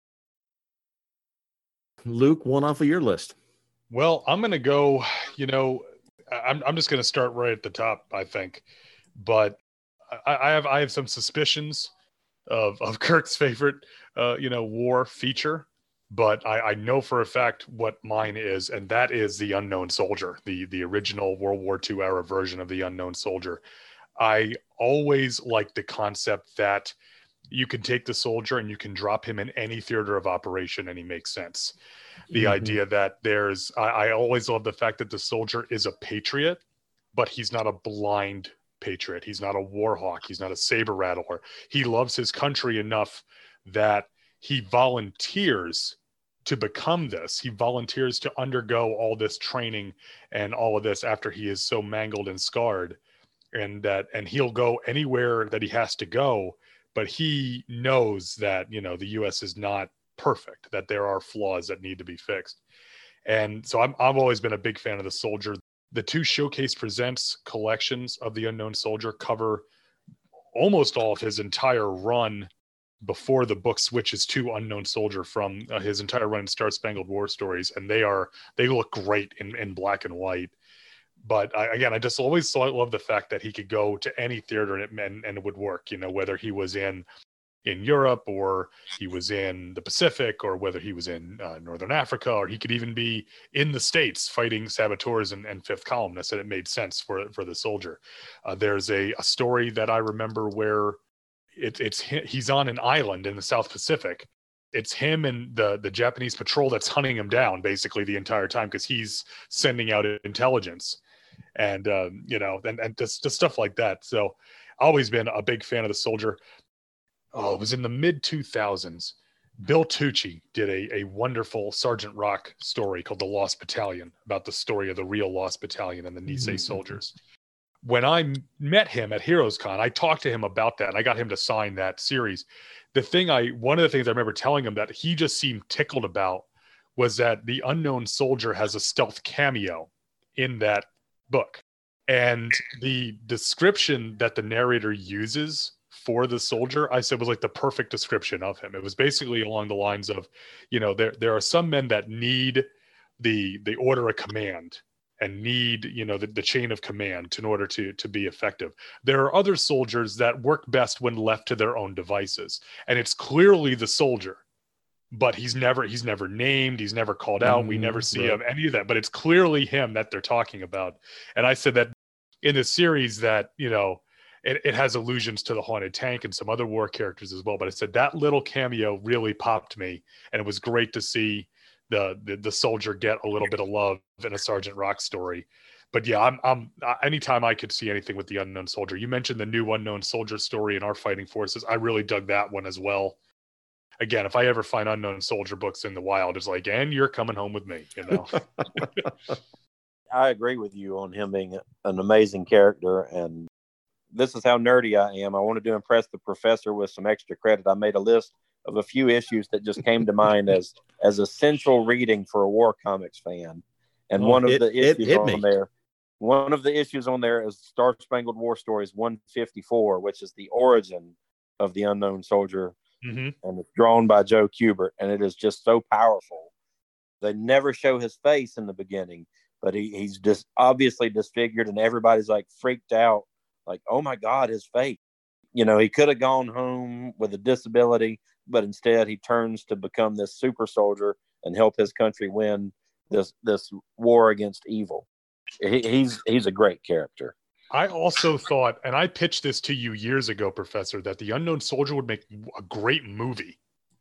Luke, one off of your list. Well, I'm going to go, I'm just going to start right at the top, I think. But I have some suspicions of Kirk's favorite, war feature, but I know for a fact what mine is, and that is The Unknown Soldier, the original World War II era version of The Unknown Soldier. I always like the concept that you can take the soldier and you can drop him in any theater of operation and he makes sense. The idea that I always love the fact that the soldier is a patriot, but he's not a blind patriot. He's not a war hawk. He's not a saber rattler. He loves his country enough that he volunteers to become this. He volunteers to undergo all this training and all of this after he is so mangled and scarred, and he'll go anywhere that he has to go. But he knows that, the U.S. is not perfect, that there are flaws that need to be fixed. And so I've always been a big fan of the soldier. The 2 Showcase Presents collections of The Unknown Soldier cover almost all of his entire run before the book switches to Unknown Soldier from his entire run in Star Spangled War stories, and they look great in black and white. But I just always love the fact that he could go to any theater and it would work, whether he was in Europe, or he was in the Pacific, or whether he was in Northern Africa, or he could even be in the States fighting saboteurs and fifth columnists, and it made sense for the soldier. There's a story that I remember where he's on an island in the South Pacific. It's him and the Japanese patrol that's hunting him down basically the entire time, because he's sending out intelligence, and and just stuff like that. So always been a big fan of the soldier. Oh, it was in the mid 2000s. Bill Tucci did a wonderful Sergeant Rock story called The Lost Battalion, about the story of the real Lost Battalion and the Nisei soldiers. When I met him at HeroesCon, I talked to him about that, and I got him to sign that series. One of the things I remember telling him that he just seemed tickled about was that the Unknown Soldier has a stealth cameo in that book. And the description that the narrator uses for the soldier, I said, was like the perfect description of him. It was basically along the lines of, there are some men that need the order of command and need, the chain of command in order to be effective. There are other soldiers that work best when left to their own devices. And it's clearly the soldier, but he's never named, he's never called out. We never see him, any of that, but it's clearly him that they're talking about. And I said that in the series that, it has allusions to the Haunted Tank and some other war characters as well. But I said that little cameo really popped me, and it was great to see the soldier get a little bit of love in a Sergeant Rock story. But yeah, I'm anytime I could see anything with the Unknown Soldier. You mentioned the new Unknown Soldier story in Our Fighting Forces. I really dug that one as well. Again, if I ever find Unknown Soldier books in the wild, it's like, and you're coming home with me, I agree with you on him being an amazing character, and this is how nerdy I am. I wanted to impress the professor with some extra credit. I made a list of a few issues that just came to mind as essential reading for a war comics fan. And one of the issues on there is Star Spangled War Stories 154, which is the origin of the Unknown Soldier. Mm-hmm. And it's drawn by Joe Kubert, and it is just so powerful. They never show his face in the beginning, but he's just obviously disfigured, and everybody's like freaked out, like, oh my God, his face. He could have gone home with a disability, but instead he turns to become this super soldier and help his country win this war against evil. He's a great character. I also thought, and I pitched this to you years ago, Professor, that the Unknown Soldier would make a great movie.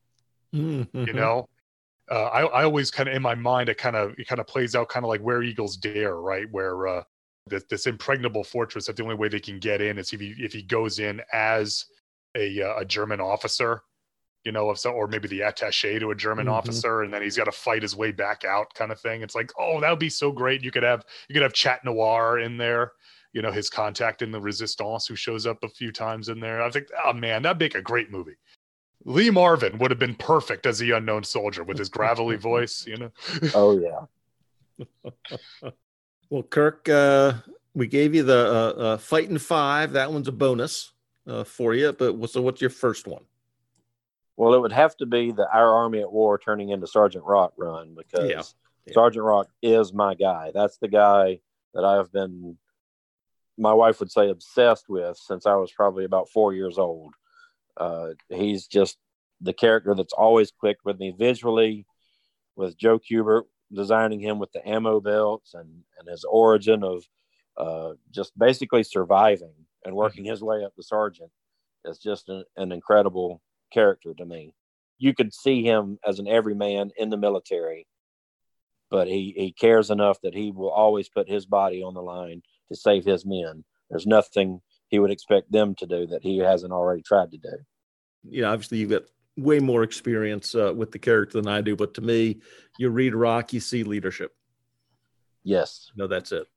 Mm-hmm. I always kind of, in my mind, it kind of plays out kind of like Where Eagles Dare, right? Where this impregnable fortress, that the only way they can get in is if he goes in as a German officer, or maybe the attaché to a German officer, and then he's got to fight his way back out, kind of thing. It's like, oh, that would be so great. You could have Chat Noir in there, his contact in the Resistance, who shows up a few times in there. I think, oh man, that'd make a great movie. Lee Marvin would have been perfect as the Unknown Soldier with his gravelly voice, Oh yeah. Well, Kirk, we gave you the Fighting Five. That one's a bonus for you. But so what's your first one? Well, it would have to be the Our Army at War turning into Sergeant Rock run, because Sergeant Rock is my guy. That's the guy that I've been, my wife would say, obsessed with since I was probably about 4 years old. He's just the character that's always clicked with me visually, with Joe Kubert designing him with the ammo belts and his origin of just basically surviving and working his way up to sergeant. It's just an incredible character to me. You could see him as an everyman in the military, but he cares enough that he will always put his body on the line to save his men. There's nothing he would expect them to do that he hasn't already tried to do. Obviously you've got way more experience with the character than I do, but to me, you read Rock, you see leadership. Yes. No, that's it.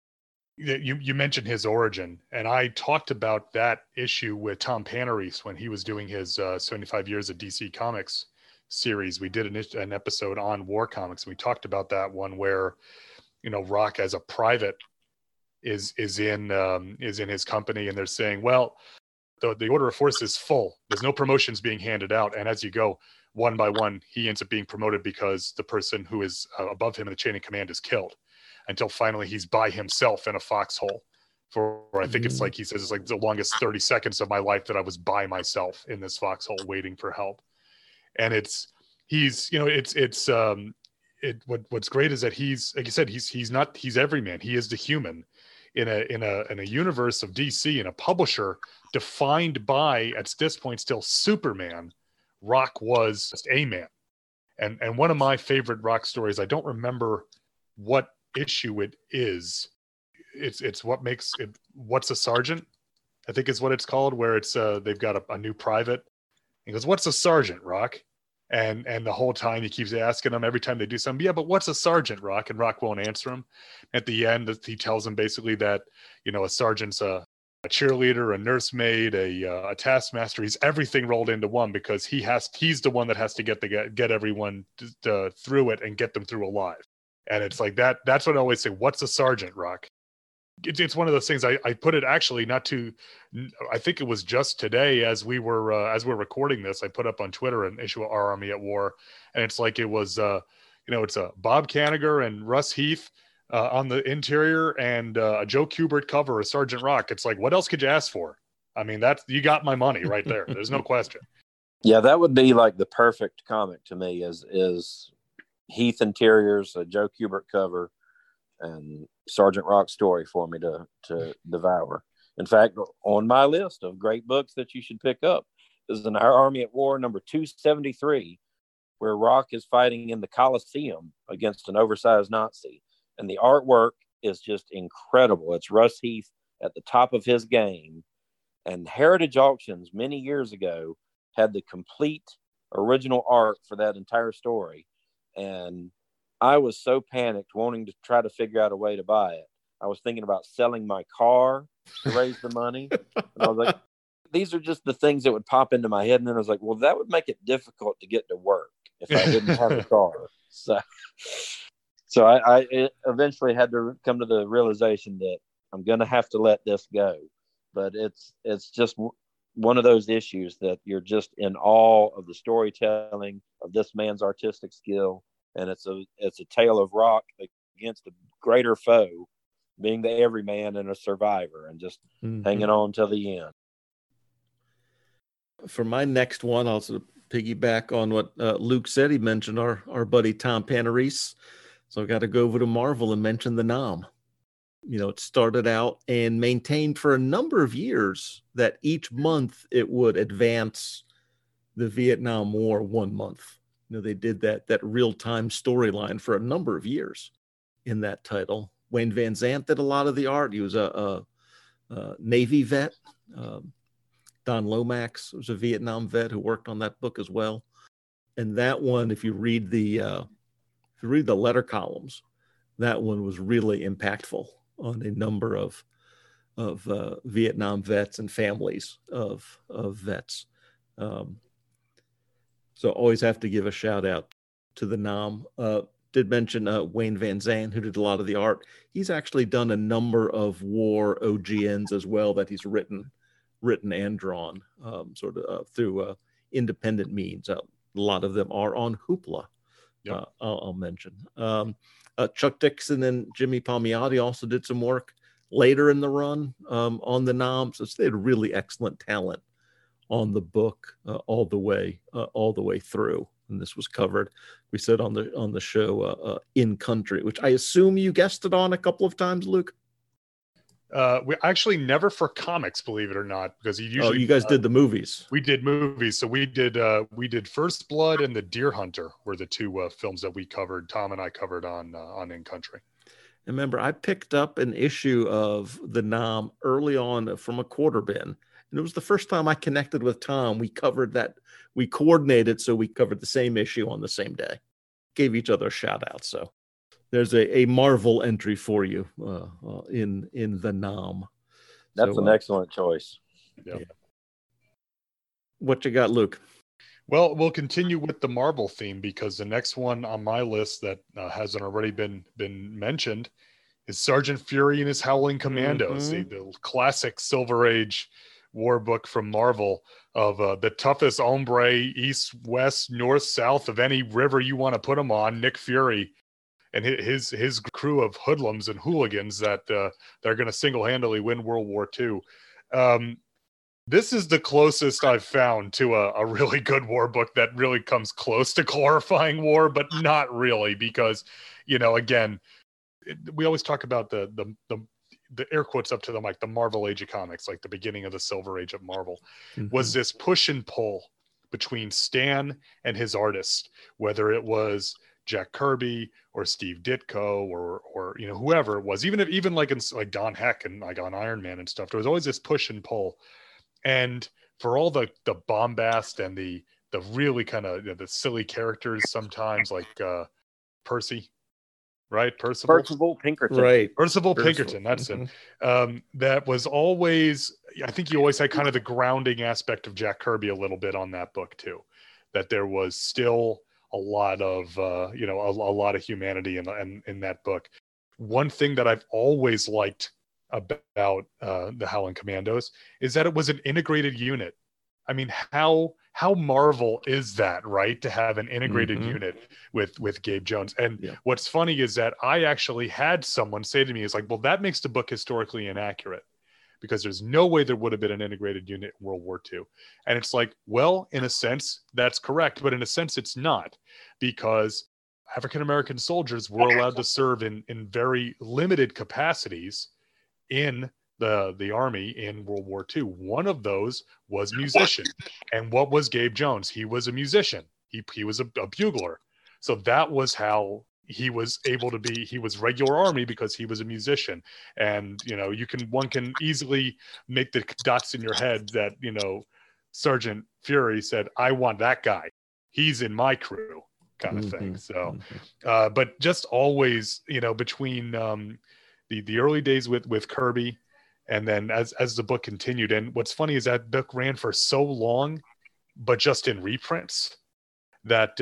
You mentioned his origin, and I talked about that issue with Tom Panarese when he was doing his 75 Years of DC Comics series. We did an episode on war comics, and we talked about that one where, Rock as a private is in his company, and they're saying, well, the order of force is full. There's no promotions being handed out, and as you go one by one, he ends up being promoted because the person who is above him in the chain of command is killed, until finally he's by himself in a foxhole for, I think it's like, he says it's like the longest 30 seconds of my life that I was by myself in this foxhole waiting for help. And what's great is that he's, like you said, he's everyman. He is the human in a universe of DC, and a publisher defined by, at this point still, Superman. Rock was just a man. And one of my favorite Rock stories, I don't remember what issue it is. It's what makes it, What's a Sergeant, I think is what it's called, where it's they've got a new private. He goes, "What's a sergeant, Rock?" And the whole time he keeps asking them every time they do something, "Yeah, but what's a sergeant, Rock?" And Rock won't answer him. At the end, he tells him basically that, a sergeant's a cheerleader, a nursemaid, a taskmaster. He's everything rolled into one, because he's the one that has to get everyone through it and get them through alive. And it's like that. That's what I always say. What's a sergeant, Rock? It's one of those things. I put it actually I think it was just today as we're recording this, I put up on Twitter an issue of Our Army at War, and it's like it was it's a Bob Kanigher and Russ Heath on the interior, and a Joe Kubert cover of Sergeant Rock. It's like, what else could you ask for? I mean, you got my money right there. There's no question. Yeah, that would be like the perfect comic to me, is Heath interiors, a Joe Kubert cover, and Sergeant Rock story for me to devour. In fact, on my list of great books that you should pick up is in Our Army at War number 273, where Rock is fighting in the Coliseum against an oversized Nazi. And the artwork is just incredible. It's Russ Heath at the top of his game. And Heritage Auctions many years ago had the complete original art for that entire story. And I was so panicked wanting to try to figure out a way to buy it. I was thinking about selling my car to raise the money. And I was like, these are just the things that would pop into my head. And then I was like, well, that would make it difficult to get to work if I didn't have a car. So I eventually had to come to the realization that I'm going to have to let this go. But it's just one of those issues that you're just in awe of the storytelling of this man's artistic skill. And it's a tale of Rock against a greater foe, being the everyman and a survivor, and just hanging on till the end. For my next one, I'll sort of piggyback on what Luke said. He mentioned our buddy Tom Panarese. So I got to go over to Marvel and mention the Nam. It started out and maintained for a number of years that each month it would advance the Vietnam War 1 month. They did that real-time storyline for a number of years in that title. Wayne Van Zandt did a lot of the art. He was a Navy vet. Don Lomax was a Vietnam vet who worked on that book as well. And that one, if you read the letter columns, that one was really impactful on a number of Vietnam vets and families of vets. So always have to give a shout out to the Nam. Did mention Wayne Van Zandt, who did a lot of the art. He's actually done a number of war OGNs as well that he's written and drawn through independent means. A lot of them are on Hoopla. Yep. I'll mention. Chuck Dixon and Jimmy Palmiotti also did some work later in the run on the Nam. So they had really excellent talent on the book all the way through. And this was covered, we said on the show, In Country, which I assume you guessed it on a couple of times, Luke. We actually never for comics, believe it or not, because you guys did the movies. We did movies, so we did First Blood and The Deer Hunter were the two films that we covered. Tom and I covered on In Country. Remember, I picked up an issue of the Nam early on from a quarter bin. And it was the first time I connected with Tom. We covered that. We coordinated, so we covered the same issue on the same day. Gave each other a shout out. So there's a Marvel entry for you in the Nam. That's an excellent choice. Yeah. What you got, Luke? Well, we'll continue with the Marvel theme, because the next one on my list that hasn't already been mentioned is Sergeant Fury and his Howling Commandos, the classic Silver Age war book from Marvel of the toughest hombre, east, west, north, south of any river you want to put him on, Nick Fury, and his crew of hoodlums and hooligans that they're going to single-handedly win World War II. This is the closest I've found to a really good war book that really comes close to glorifying war, but not really, because, again, we always talk about the air quotes up to the mic, the Marvel Age of Comics, like the beginning of the Silver Age of Marvel, was this push and pull between Stan and his artist, whether it was Jack Kirby or Steve Ditko or whoever it was, even like Don Heck and like on Iron Man and stuff. There was always this push and pull, and for all the bombast and the really kind of the silly characters sometimes, like Percy. Right, Percival Pinkerton. Right, Percival Pinkerton. That's it. That was always. I think you always had kind of the grounding aspect of Jack Kirby a little bit on that book too. That there was still a lot of a lot of humanity in that book. One thing that I've always liked about the Howling Commandos is that it was an integrated unit. I mean, how Marvel is that, right? To have an integrated unit with Gabe Jones. And what's funny is that I actually had someone say to me, is like, well, that makes the book historically inaccurate because there's no way there would have been an integrated unit in World War II. And it's like, well, in a sense, that's correct. But in a sense, it's not, because African-American soldiers were allowed to serve in very limited capacities in the army in World War II. One of those was musician. And what was Gabe Jones? He was a musician. He was a bugler. So that was how he was able to be. He was regular army because he was a musician. And one can easily make the dots in your head that Sergeant Fury said, I want that guy, he's in my crew, kind of thing. So but just always between the early days with Kirby, and then as the book continued, and what's funny is that book ran for so long, but just in reprints, that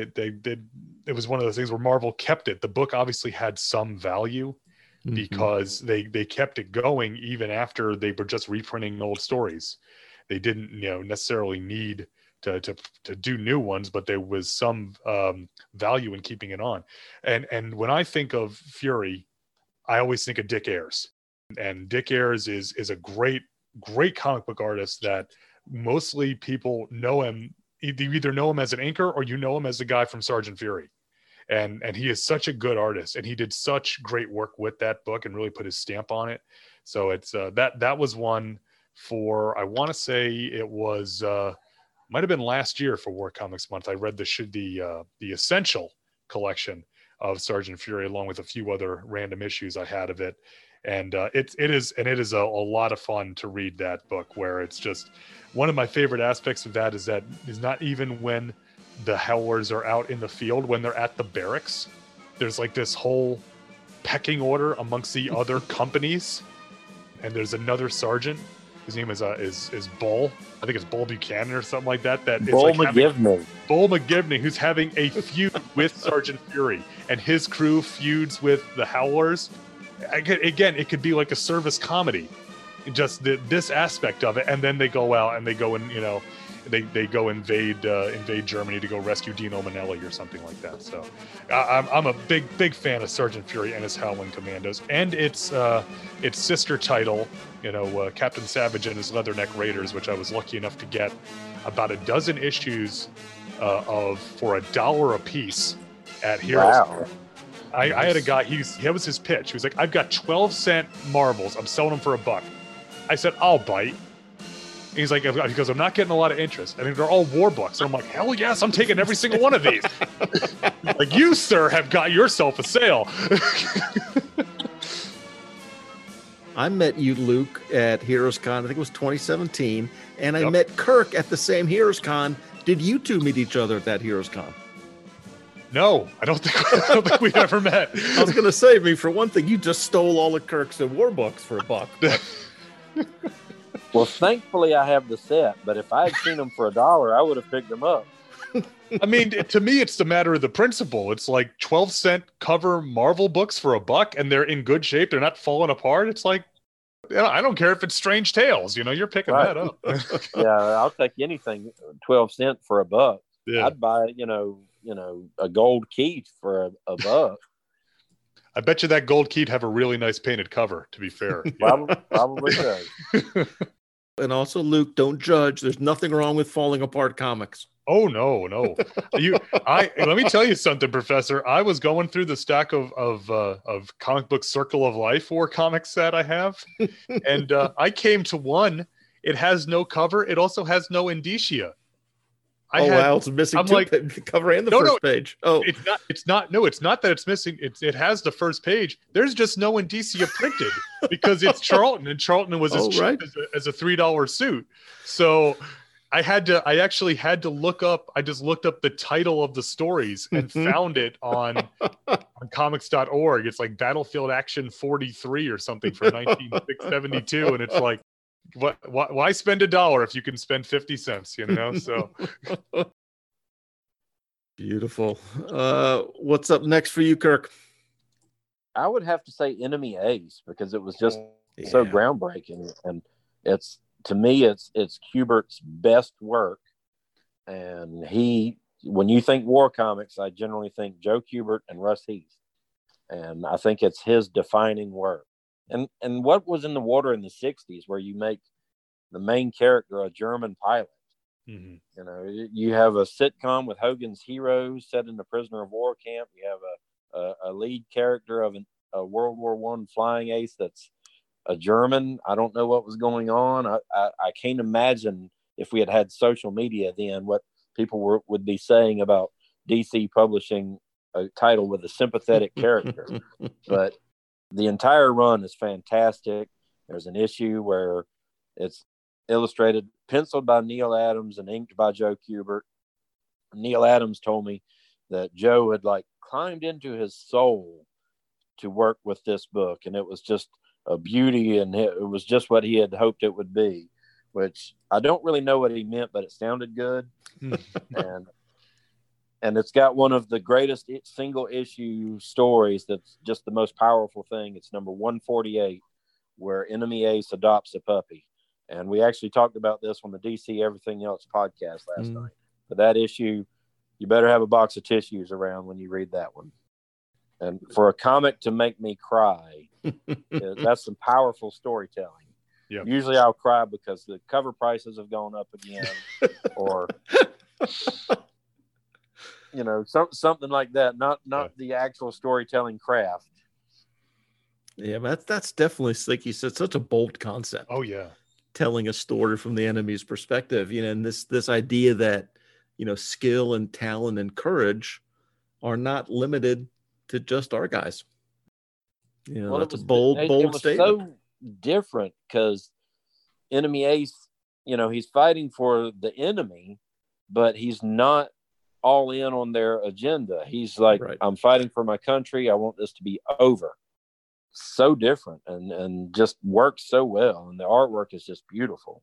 it was one of those things where Marvel kept it. The book obviously had some value because they kept it going even after they were just reprinting old stories. They didn't necessarily need to do new ones, but there was some value in keeping it on. And when I think of Fury, I always think of Dick Ayers. And Dick Ayers is a great comic book artist that mostly people know him. You either know him as an inker or you know him as the guy from Sergeant Fury. And he is such a good artist, and he did such great work with that book and really put his stamp on it. So it's that was one for, I want to say it was might have been last year for War Comics Month. I read the Essential collection of Sergeant Fury along with a few other random issues I had of it. And it is a lot of fun to read that book, where it's just one of my favorite aspects of that is not even when the Howlers are out in the field, when they're at the barracks, there's like this whole pecking order amongst the other companies. And there's another sergeant. His name is Bull. I think it's Bull Buchanan or something like that. Bull McGivney, who's having a feud with Sergeant Fury, and his crew feuds with the Howlers. Again, it could be like a service comedy, just this aspect of it, and then they go out and they go and they go invade Germany to go rescue Dino Manelli or something like that. So I'm a big fan of Sergeant Fury and his Howling Commandos, and its sister title, Captain Savage and his Leatherneck Raiders, which I was lucky enough to get about a dozen issues of for $1 a piece at Heroes. Wow. I had a guy, that was his pitch. He was like, I've got 12-cent Marvels. I'm selling them for $1. I said, I'll bite. And he's like, because I'm not getting a lot of interest. I mean, they're all war books. And I'm like, hell yes, I'm taking every single one of these. Like, you, sir, have got yourself a sale. I met you, Luke, at Heroes Con. I think it was 2017. And I met Kirk at the same Heroes Con. Did you two meet each other at that Heroes Con? No, I don't think we ever met. I was going to say, for one thing, you just stole all of Kirk's war books for $1. Well, thankfully I have the set, but if I had seen them for $1, I would have picked them up. I mean, to me, it's the matter of the principle. It's like 12-cent cover Marvel books for $1, and they're in good shape. They're not falling apart. It's like, I don't care if it's Strange Tales. You're picking Right. that up. Yeah, I'll take anything 12 cents for $1. Yeah. I'd buy, a gold key for a buck. I bet you that gold key'd have a really nice painted cover, to be fair. Probably does. And also, Luke, don't judge. There's nothing wrong with falling apart comics. Oh no. Let me tell you something, Professor. I was going through the stack of comic book Circle of Life war comics that I have, and I came to one. It has no cover. It also has no indicia. Wow, it's missing the cover and the first page. Oh, it's not that it's missing. It has the first page. There's just no indicia printed because it's Charlton, and Charlton was as cheap as a $3 suit. So I actually had to look up. I just looked up the title of the stories and found it on comics.org. It's like Battlefield Action 43 or something from 1972, and it's like, why spend $1 if you can spend 50 cents? So Beautiful. What's up next for you, Kirk? I would have to say Enemy Ace, because it was just so groundbreaking, and to me it's Kubert's best work. And when you think war comics, I generally think Joe Kubert and Russ Heath, and I think it's his defining work. And what was in the water in the 60s, where you make the main character a German pilot? Mm-hmm. You have a sitcom with Hogan's Heroes set in the prisoner of war camp. You have a lead character of a World War I flying ace that's a German. I don't know what was going on. I can't imagine, if we had social media then, what people would be saying about DC publishing a title with a sympathetic character. But the entire run is fantastic. There's an issue where it's illustrated, penciled by Neil Adams and inked by Joe Kubert. Neil Adams told me that Joe had climbed into his soul to work with this book, and it was just a beauty, and it was just what he had hoped it would be, which I don't really know what he meant, but it sounded good. And it's got one of the greatest single issue stories that's just the most powerful thing. It's number 148, where Enemy Ace adopts a puppy. And we actually talked about this on the DC Everything Else podcast last night. But that issue, you better have a box of tissues around when you read that one. And for a comic to make me cry, that's some powerful storytelling. Yep. Usually I'll cry because the cover prices have gone up again, or something like that. Not the actual storytelling craft. Yeah, but that's definitely, like you said, such a bold concept. Oh yeah, telling a story from the enemy's perspective, and this idea that skill and talent and courage are not limited to just our guys. That's a bold statement. So different, because Enemy Ace, he's fighting for the enemy, but he's not all in on their agenda. He's like, I'm fighting for my country. I want this to be over. So different, and just works so well, and the artwork is just beautiful.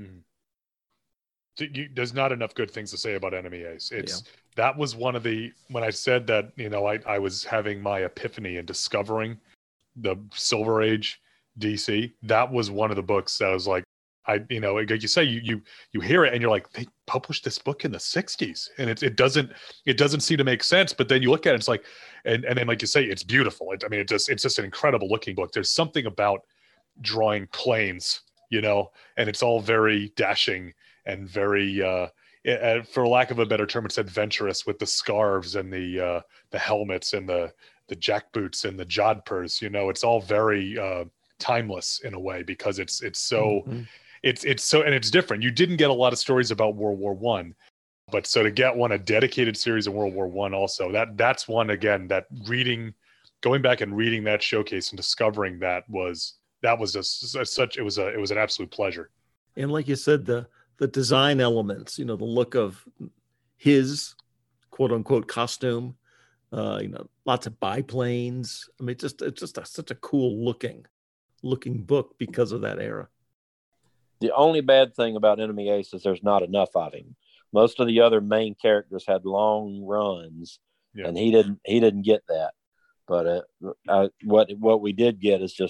There's not enough good things to say about Enemy Ace. That was one of when I said that, I was having my epiphany and discovering the Silver Age DC. That was one of the books that was like, like you say, you hear it and you're like, they published this book in the 60s, and it doesn't seem to make sense. But then you look at it, it's like, and then like you say, it's beautiful. It's just an incredible looking book. There's something about drawing planes, and it's all very dashing and very, for lack of a better term, it's adventurous, with the scarves and the helmets and the jackboots and the jodhpurs. It's all very timeless in a way, because it's so. Mm-hmm. It's so, and it's different. You didn't get a lot of stories about World War I, but so to get a dedicated series of World War I also, that's one, again, that going back and reading that showcase and discovering that was just such, it was an absolute pleasure. And like you said, the design elements, the look of his quote unquote costume, lots of biplanes. It's just such a cool looking book because of that era. The only bad thing about Enemy Ace is there's not enough of him. Most of the other main characters had long runs, and he didn't get that. But what we did get is just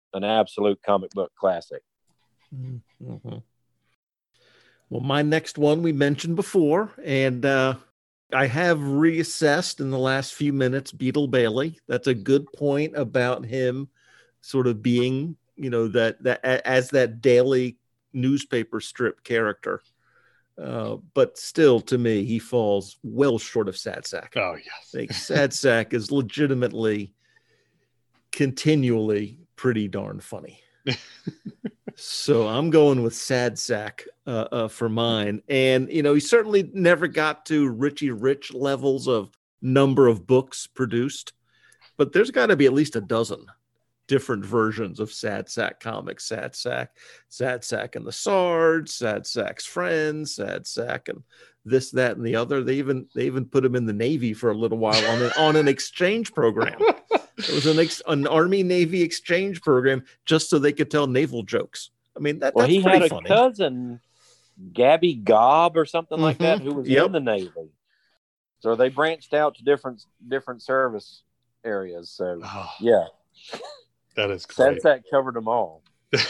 an absolute comic book classic. Mm-hmm. Well, my next one we mentioned before, and I have reassessed in the last few minutes Beetle Bailey. That's a good point about him sort of being, that as that daily newspaper strip character. But still, to me, he falls well short of Sad Sack. Oh, yes. Like, Sad Sack is legitimately, continually pretty darn funny. So I'm going with Sad Sack for mine. And, he certainly never got to Richie Rich levels of number of books produced, but there's got to be at least a dozen different versions of Sad Sack comics. Sad Sack and the Sarge, Sad Sack's friends, Sad Sack and this, that, and the other. They even put him in the Navy for a little while on an exchange program. It was an Army-Navy exchange program just so they could tell naval jokes. I mean, that's pretty funny. He had a cousin, Gabby Gobb or something like that, who was in the Navy. So they branched out to different service areas. So, yeah. That is great. Sad Sack covered them all.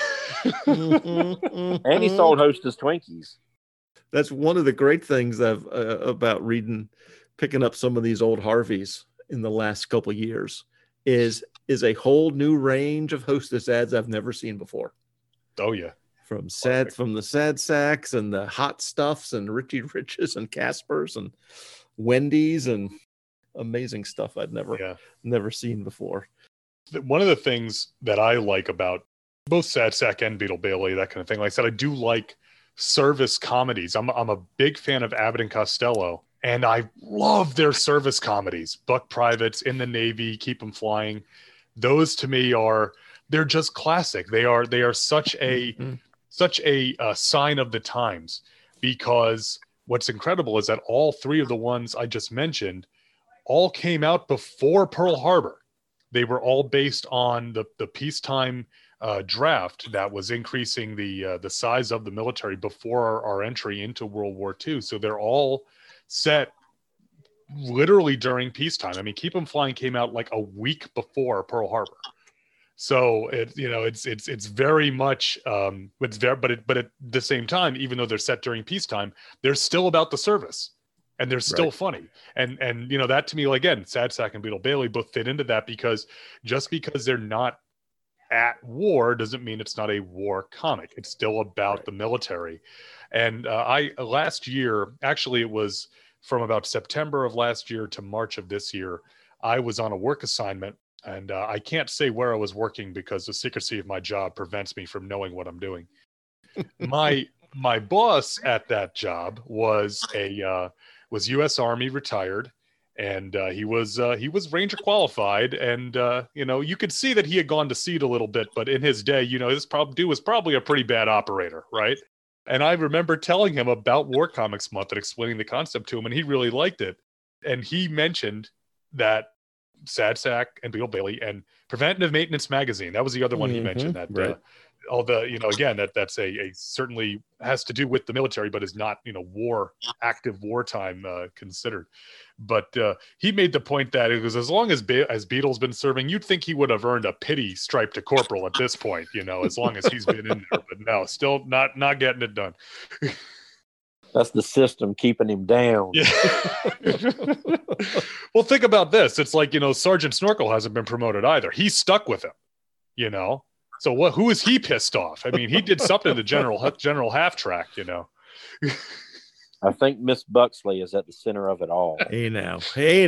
And he sold Hostess Twinkies. That's one of the great things about picking up some of these old Harveys in the last couple of years. Is a whole new range of Hostess ads I've never seen before. Oh yeah, from the Sad Sacks and the Hot Stuffs and Richie Riches and Caspers and Wendy's and amazing stuff I'd never seen before. One of the things that I like about both Sad Sack and Beetle Bailey, that kind of thing, like I said, I do like service comedies. I'm a big fan of Abbott and Costello. And I love their service comedies. Buck Privates, In the Navy, Keep 'em Flying. Those to me they're just classic. They are such a sign of the times, because what's incredible is that all three of the ones I just mentioned all came out before Pearl Harbor. They were all based on the peacetime draft that was increasing the size of the military before our entry into World War II. So they're all set literally during peacetime. I mean, Keep 'em Flying came out like a week before Pearl Harbor. So it's very much but at the same time, even though they're set during peacetime, they're still about the service and they're still funny. And that to me, again, Sad Sack and Beetle Bailey both fit into that, because just because they're not at war doesn't mean it's not a war comic. It's still about the military. And last year, actually it was from about September of last year to March of this year, I was on a work assignment, and I can't say where I was working because the secrecy of my job prevents me from knowing what I'm doing. My boss at that job was U.S. Army retired, and he was Ranger qualified, and you could see that he had gone to seed a little bit, but in his day, this dude was probably a pretty bad operator, right? And I remember telling him about War Comics Month and explaining the concept to him, and he really liked it. And he mentioned that Sad Sack and Beetle Bailey and Preventative Maintenance Magazine, that was the other one he mentioned, that all the, again, that's a certainly has to do with the military, but is not, active wartime considered. But he made the point that it was, as long as Beetle's been serving, you'd think he would have earned a pity stripe to corporal at this point, as long as he's been in there. But no, still not getting it done. That's the system keeping him down. Yeah. Well, think about this. It's like, Sergeant Snorkel hasn't been promoted either. He's stuck with him, So who is he pissed off? I mean, he did something to General Half Track, I think Miss Buxley is at the center of it all. Hey now.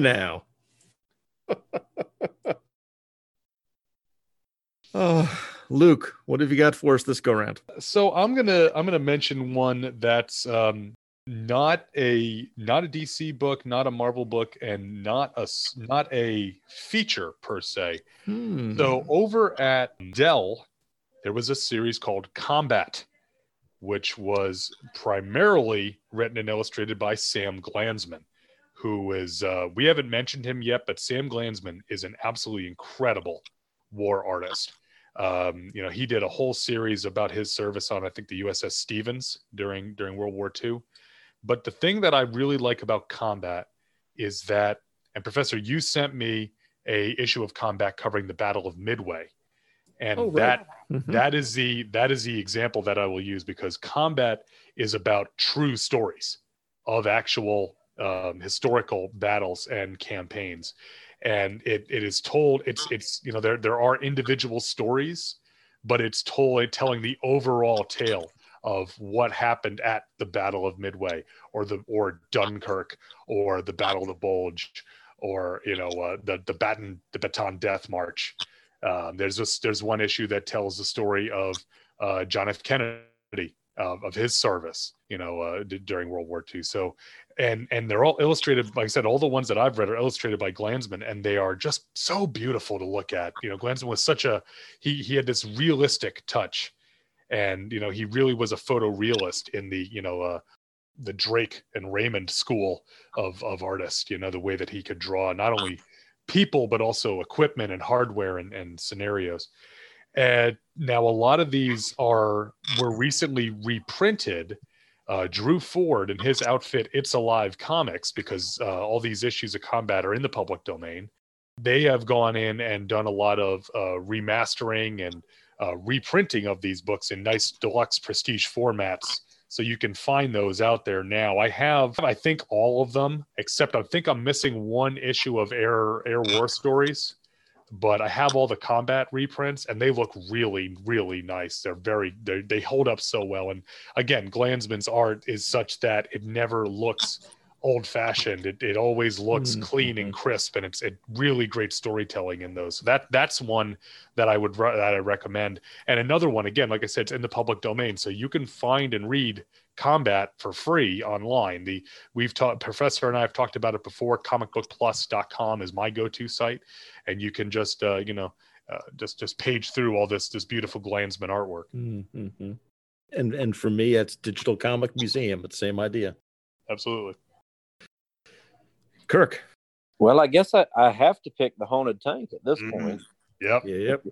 Oh, Luke, what have you got for us this go round? So I'm gonna mention one that's not a DC book, not a Marvel book, and not a feature per se. So over at Dell, there was a series called Combat, which was primarily written and illustrated by Sam Glanzman, who is, we haven't mentioned him yet, but Sam Glanzman is an absolutely incredible war artist. He did a whole series about his service on, I think, the USS Stevens during World War II. But the thing that I really like about Combat is that, and Professor, you sent me a issue of Combat covering the Battle of Midway. And Oh, right. Mhm. that is the example that I will use, because Combat is about true stories of actual historical battles and campaigns, and it is told. It's there are individual stories, but it's telling the overall tale of what happened at the Battle of Midway, or Dunkirk, or the Battle of the Bulge, or the Baton Death March. There's one issue that tells the story of John F. Kennedy, of his service, during World War II. So, and they're all illustrated. Like I said, all the ones that I've read are illustrated by Glanzman, and they are just so beautiful to look at. Glanzman was he had this realistic touch, and he really was a photorealist in the Drake and Raymond school of artists. The way that he could draw not only people but also equipment and hardware and scenarios. And now a lot of these were recently reprinted. Drew Ford and his outfit It's Alive Comics, because all these issues of Combat are in the public domain. They have gone in and done a lot of remastering and reprinting of these books in nice deluxe prestige formats. So you can find those out there now. I think all of them, except I think I'm missing one issue of Air War Stories, but I have all the Combat reprints, and they look really, really nice. They hold up so well. And again, Glanzman's art is such that it never looks old-fashioned. It always looks clean and crisp, and it's really great storytelling in those. So that's one that I recommend. And another one, again, like I said, it's in the public domain, so you can find and read Combat for free online. Professor and I have talked about it before. comicbookplus.com is my go-to site, and you can just just page through all this beautiful Glanzman artwork. Mm-hmm. And for me, it's Digital Comic Museum. It's the same idea. Absolutely. Kirk. Well, I guess I have to pick the Haunted Tank at this point. Yep.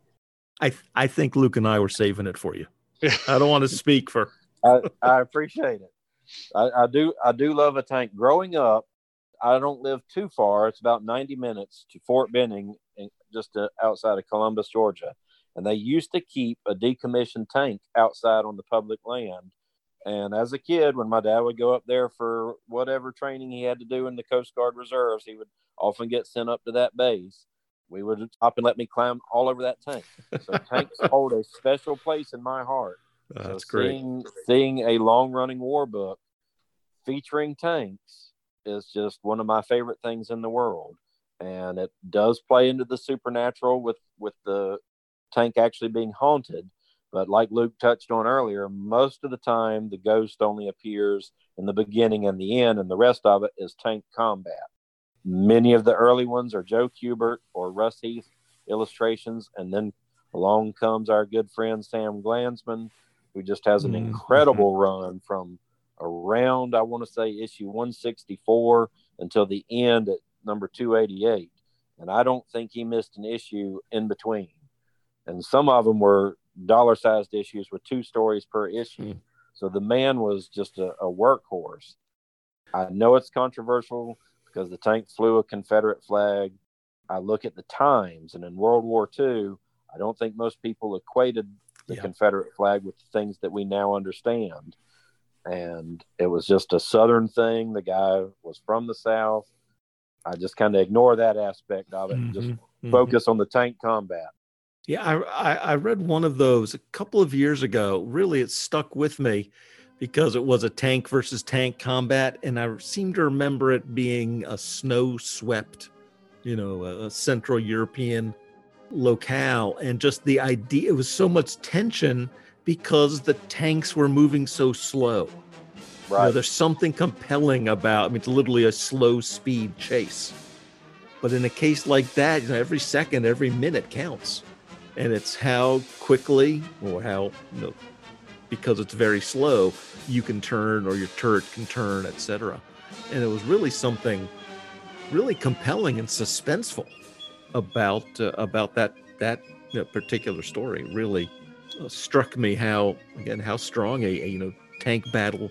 I think Luke and I were saving it for you. I don't want to speak for. I appreciate it. I do love a tank. Growing up, I don't live too far. It's about 90 minutes to Fort Benning, just outside of Columbus, Georgia. And they used to keep a decommissioned tank outside on the public land. And as a kid, when my dad would go up there for whatever training he had to do in the Coast Guard Reserves, he would often get sent up to that base. We would stop and let me climb all over that tank. So tanks hold a special place in my heart. That's so great. Seeing a long-running war book featuring tanks is just one of my favorite things in the world. And it does play into the supernatural with the tank actually being haunted. But like Luke touched on earlier, most of the time the ghost only appears in the beginning and the end, and the rest of it is tank combat. Many of the early ones are Joe Kubert or Russ Heath illustrations, and then along comes our good friend Sam Glanzman, who just has an incredible run from around, I want to say, issue 164 until the end at number 288. And I don't think he missed an issue in between. And some of them were dollar-sized issues with 2 stories per issue. So the man was just a workhorse. I know it's controversial because the tank flew a Confederate flag. I look at the times, and in World War II, I don't think most people equated the Confederate flag with the things that we now understand. And it was just a Southern thing. The guy was from the South. I just kind of ignore that aspect of it and just focus on the tank combat. Yeah, I read one of those a couple of years ago. Really, it stuck with me because it was a tank versus tank combat, and I seem to remember it being a snow-swept, a Central European locale, and just the idea, it was so much tension because the tanks were moving so slow. Right. There's something compelling about, it's literally a slow speed chase. But in a case like that, every second, every minute counts. And it's how quickly or how, because it's very slow, you can turn or your turret can turn, etc. And it was really something really compelling and suspenseful about that particular story. It really struck me how strong a tank battle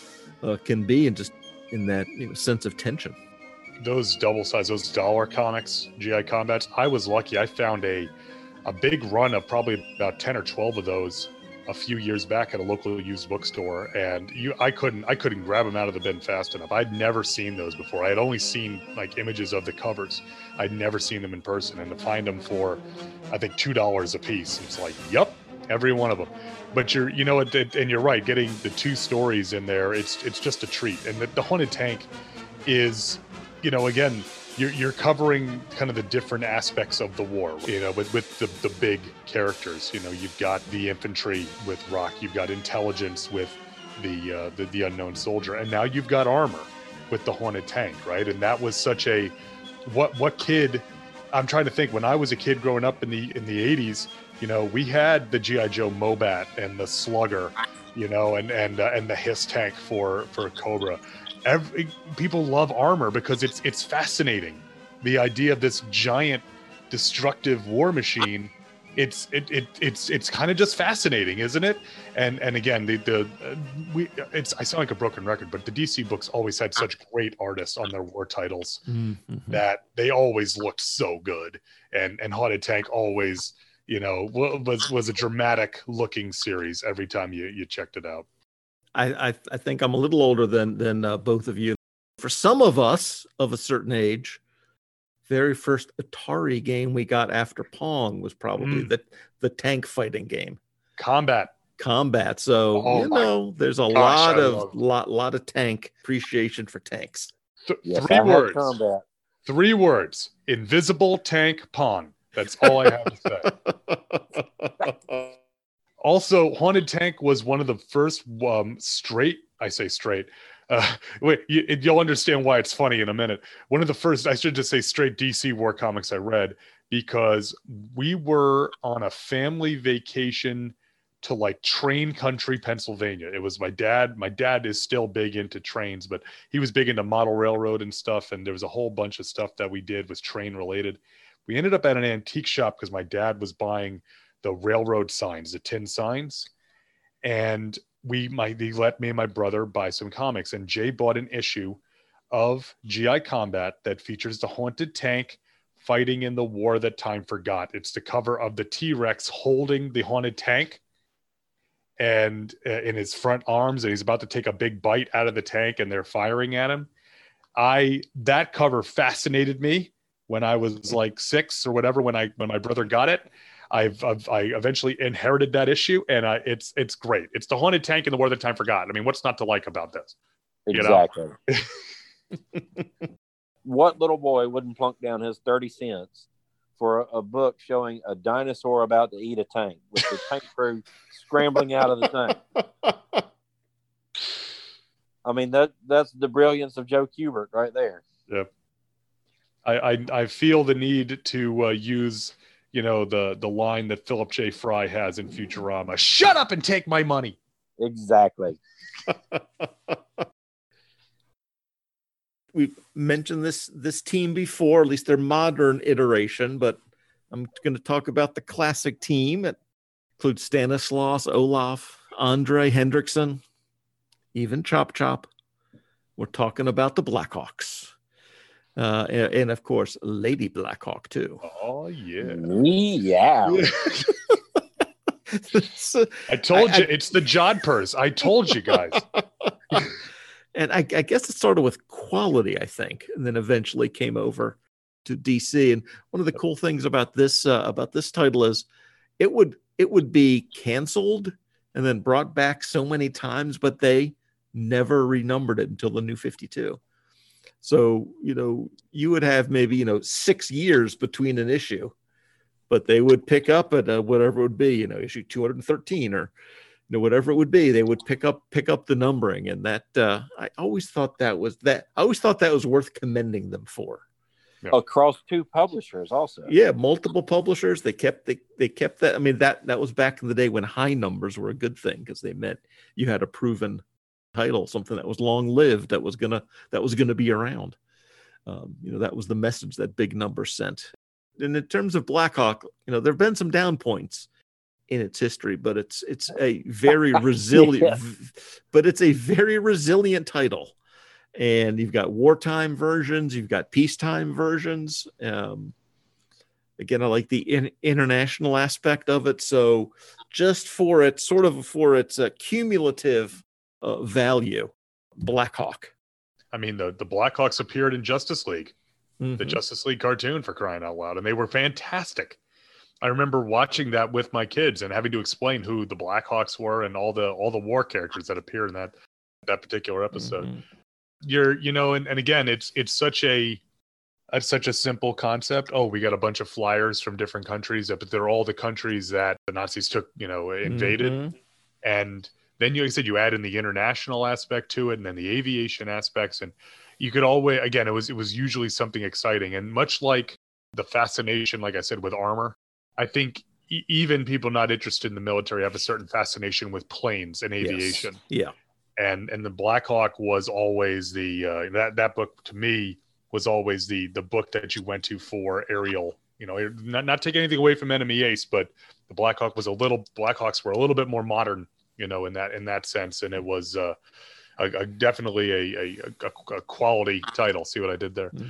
can be, and just in that sense of tension. Those double size, those dollar comics, GI Combats. I was lucky. I found a a big run of probably about 10 or 12 of those a few years back at a local used bookstore, and I couldn't grab them out of the bin fast enough. I'd never seen those before. I had only seen like images of the covers. I'd never seen them in person, and to find them for I think $2 a piece, it's like, yep, every one of them. But and you're right, getting the 2 stories in there, it's just a treat. And the Haunted Tank is, again, you're covering kind of the different aspects of the war, with the big characters. You've got the infantry with Rock, you've got intelligence with the unknown soldier, and now you've got armor with the Haunted Tank, right? And that was such a what kid? I'm trying to think. When I was a kid growing up in the 80s, we had the G.I. Joe Mobat and the Slugger, and the Hiss tank for Cobra. People love armor because it's fascinating. The idea of this giant destructive war machine, it's kind of just fascinating, isn't it? And again, I sound like a broken record, but the DC books always had such great artists on their war titles that they always looked so good. And Haunted Tank always, was a dramatic looking series every time you checked it out. I think I'm a little older than both of you. For some of us of a certain age, very first Atari game we got after Pong was probably the tank fighting game. Combat. So there's a lot of tank appreciation for tanks. Yes, 3 words. Combat. 3 words. Invisible Tank Pong. That's all I have to say. Also, Haunted Tank was one of the first straight. You'll understand why it's funny in a minute. One of the first, I should just say, straight DC war comics I read, because we were on a family vacation to like train country, Pennsylvania. It was my dad. My dad is still big into trains, but he was big into model railroad and stuff. And there was a whole bunch of stuff that we did was train related. We ended up at an antique shop because my dad was buying the railroad signs, the tin signs. And he let me and my brother buy some comics. And Jay bought an issue of GI Combat that features the Haunted Tank fighting in the war that time forgot. It's the cover of the T-Rex holding the Haunted Tank and in his front arms, and he's about to take a big bite out of the tank and they're firing at him. That cover fascinated me when I was like 6 or whatever, when my brother got it. I eventually inherited that issue, and it's great. It's the Haunted Tank in the war that time forgot. I mean, what's not to like about this? Exactly. What little boy wouldn't plunk down his 30 cents for a book showing a dinosaur about to eat a tank with the tank crew scrambling out of the tank? I mean, that's the brilliance of Joe Kubert right there. Yep. I feel the need to use the line that Philip J. Fry has in Futurama: "Shut up and take my money." Exactly. We've mentioned this team before, at least their modern iteration, but I'm going to talk about the classic team. It includes Stanislaus, Olaf, Andre Hendrickson, even Chop Chop. We're talking about the Blackhawks. And of course, Lady Blackhawk too. Oh yeah. Yeah. I told you, it's the Jodhpurs. I told you guys. And I guess it started with quality, I think, and then eventually came over to DC. And one of the cool things about this title is it would be canceled and then brought back so many times, but they never renumbered it until the New 52. So, you would have maybe, 6 years between an issue, but they would pick up at whatever it would be, issue 213 or, whatever it would be. They would pick up the numbering. And that, I always thought that was worth commending them for. Yeah. Across 2 publishers also. Yeah, multiple publishers. They kept that. I mean, that was back in the day when high numbers were a good thing, because they meant you had a proven title, something that was long lived, that was gonna be around. That was the message that big number sent. And in terms of Blackhawk, there have been some down points in its history, but it's a very resilient, but it's a very resilient title. And you've got wartime versions, you've got peacetime versions. Again, I like the international aspect of it. So just for its cumulative value, Blackhawk. I mean, the Blackhawks appeared in Justice League, Mm-hmm. the Justice League cartoon, for crying out loud, and they were fantastic. I remember watching that with my kids and having to explain who the Blackhawks were and all the war characters that appear in that particular episode. Mm-hmm. And again, it's such a simple concept. Oh, we got a bunch of flyers from different countries, but they're all the countries that the Nazis took, invaded. Mm-hmm. And then like I said, you add in the international aspect to it, and then the aviation aspects, and you could always, again, it was usually something exciting. And much like the fascination, like I said, with armor, I think even people not interested in the military have a certain fascination with planes and aviation. Yes. Yeah. And the Blackhawk was always that book to me was always the book that you went to for aerial, not taking anything away from Enemy Ace, but the Blackhawks were a little bit more modern, in that sense. And it was definitely a quality title. See what I did there?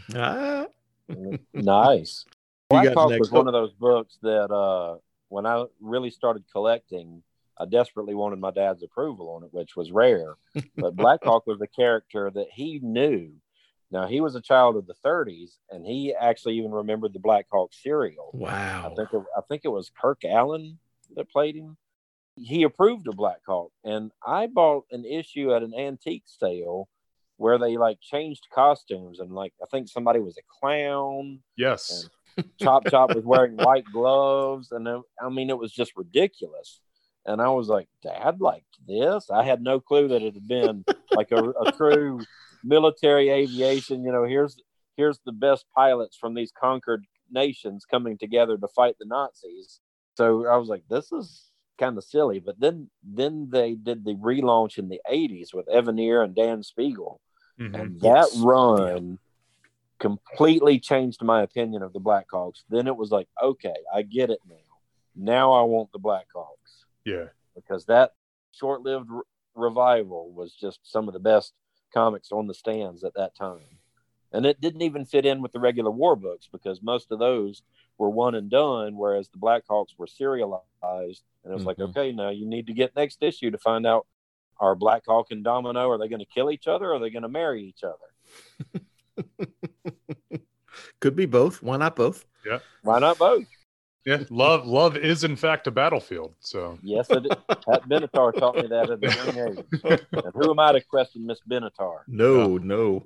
Nice. Blackhawk was one of those books that when I really started collecting, I desperately wanted my dad's approval on it, which was rare. But Blackhawk was a character that he knew. Now, he was a child of the 30s, and he actually even remembered the Blackhawk serial. Wow. I think it was Kirk Allen that played him. He approved of Blackhawk, and I bought an issue at an antique sale where they changed costumes, and I think somebody was a clown. Yes. And Chop was wearing white gloves, and it was just ridiculous. And I was like, Dad liked this. I had no clue that it had been a true military aviation. Here's the best pilots from these conquered nations coming together to fight the Nazis. So I was like, this is kind of silly. But then they did the relaunch in the 80s with Evanier and Dan Spiegel. Mm-hmm. And that run completely changed my opinion of the Blackhawks. Then it was like, okay, I get it now. Now I want the Blackhawks. Yeah. Because that short-lived revival was just some of the best comics on the stands at that time. And it didn't even fit in with the regular war books because most of those were one and done, whereas the Blackhawks were serialized. And it was like, okay, now you need to get next issue to find out, are Blackhawk and Domino, are they going to kill each other or are they going to marry each other? Could be both. Why not both? Yeah. Why not both? Yeah. Love is in fact a battlefield. So yes, it is. Pat Benatar taught me that at a young age. And who am I to question Miss Benatar? No.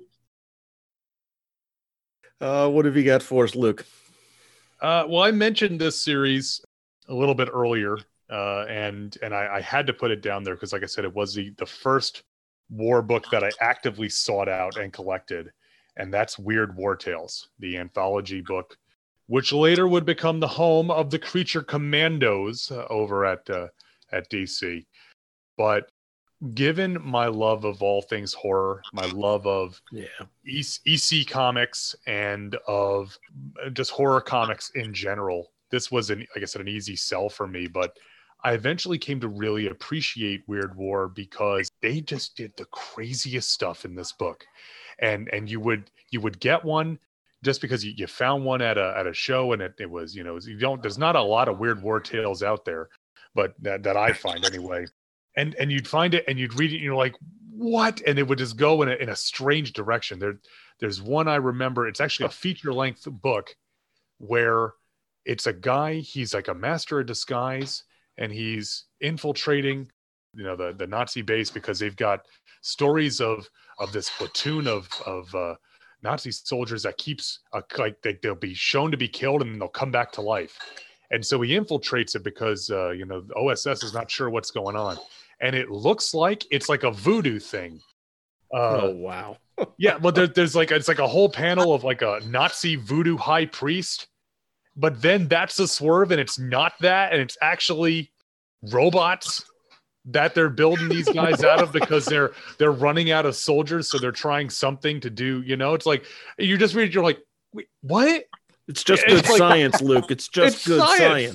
What have you got for us, Luke? Well, I mentioned this series a little bit earlier, and I had to put it down there because, like I said, it was the first war book that I actively sought out and collected, and that's Weird War Tales, the anthology book, which later would become the home of the Creature Commandos over at DC. But given my love of all things horror, my love of EC comics and of just horror comics in general, this was, like I said, an easy sell for me. But I eventually came to really appreciate Weird War because they just did the craziest stuff in this book. And you would get one just because you found one at a show, and it was, there's not a lot of Weird War Tales out there, but that I find anyway. And you'd find it and you'd read it and you're like, what? And it would just go in a strange direction. There's one I remember. It's actually a feature-length book where it's a guy, he's like a master of disguise, and he's infiltrating, the Nazi base because they've got stories of this platoon of Nazi soldiers that keeps they'll be shown to be killed and then they'll come back to life. And so he infiltrates it because the OSS is not sure what's going on. And it looks like it's like a voodoo thing. Oh wow. Yeah, but there's it's like a whole panel of like a Nazi voodoo high priest. But then that's the swerve, and it's not that, and it's actually robots that they're building these guys out of because they're running out of soldiers, so they're trying something to do. It's like you just read it, you're like, wait, what? It's just good science, Luke. It's just good science.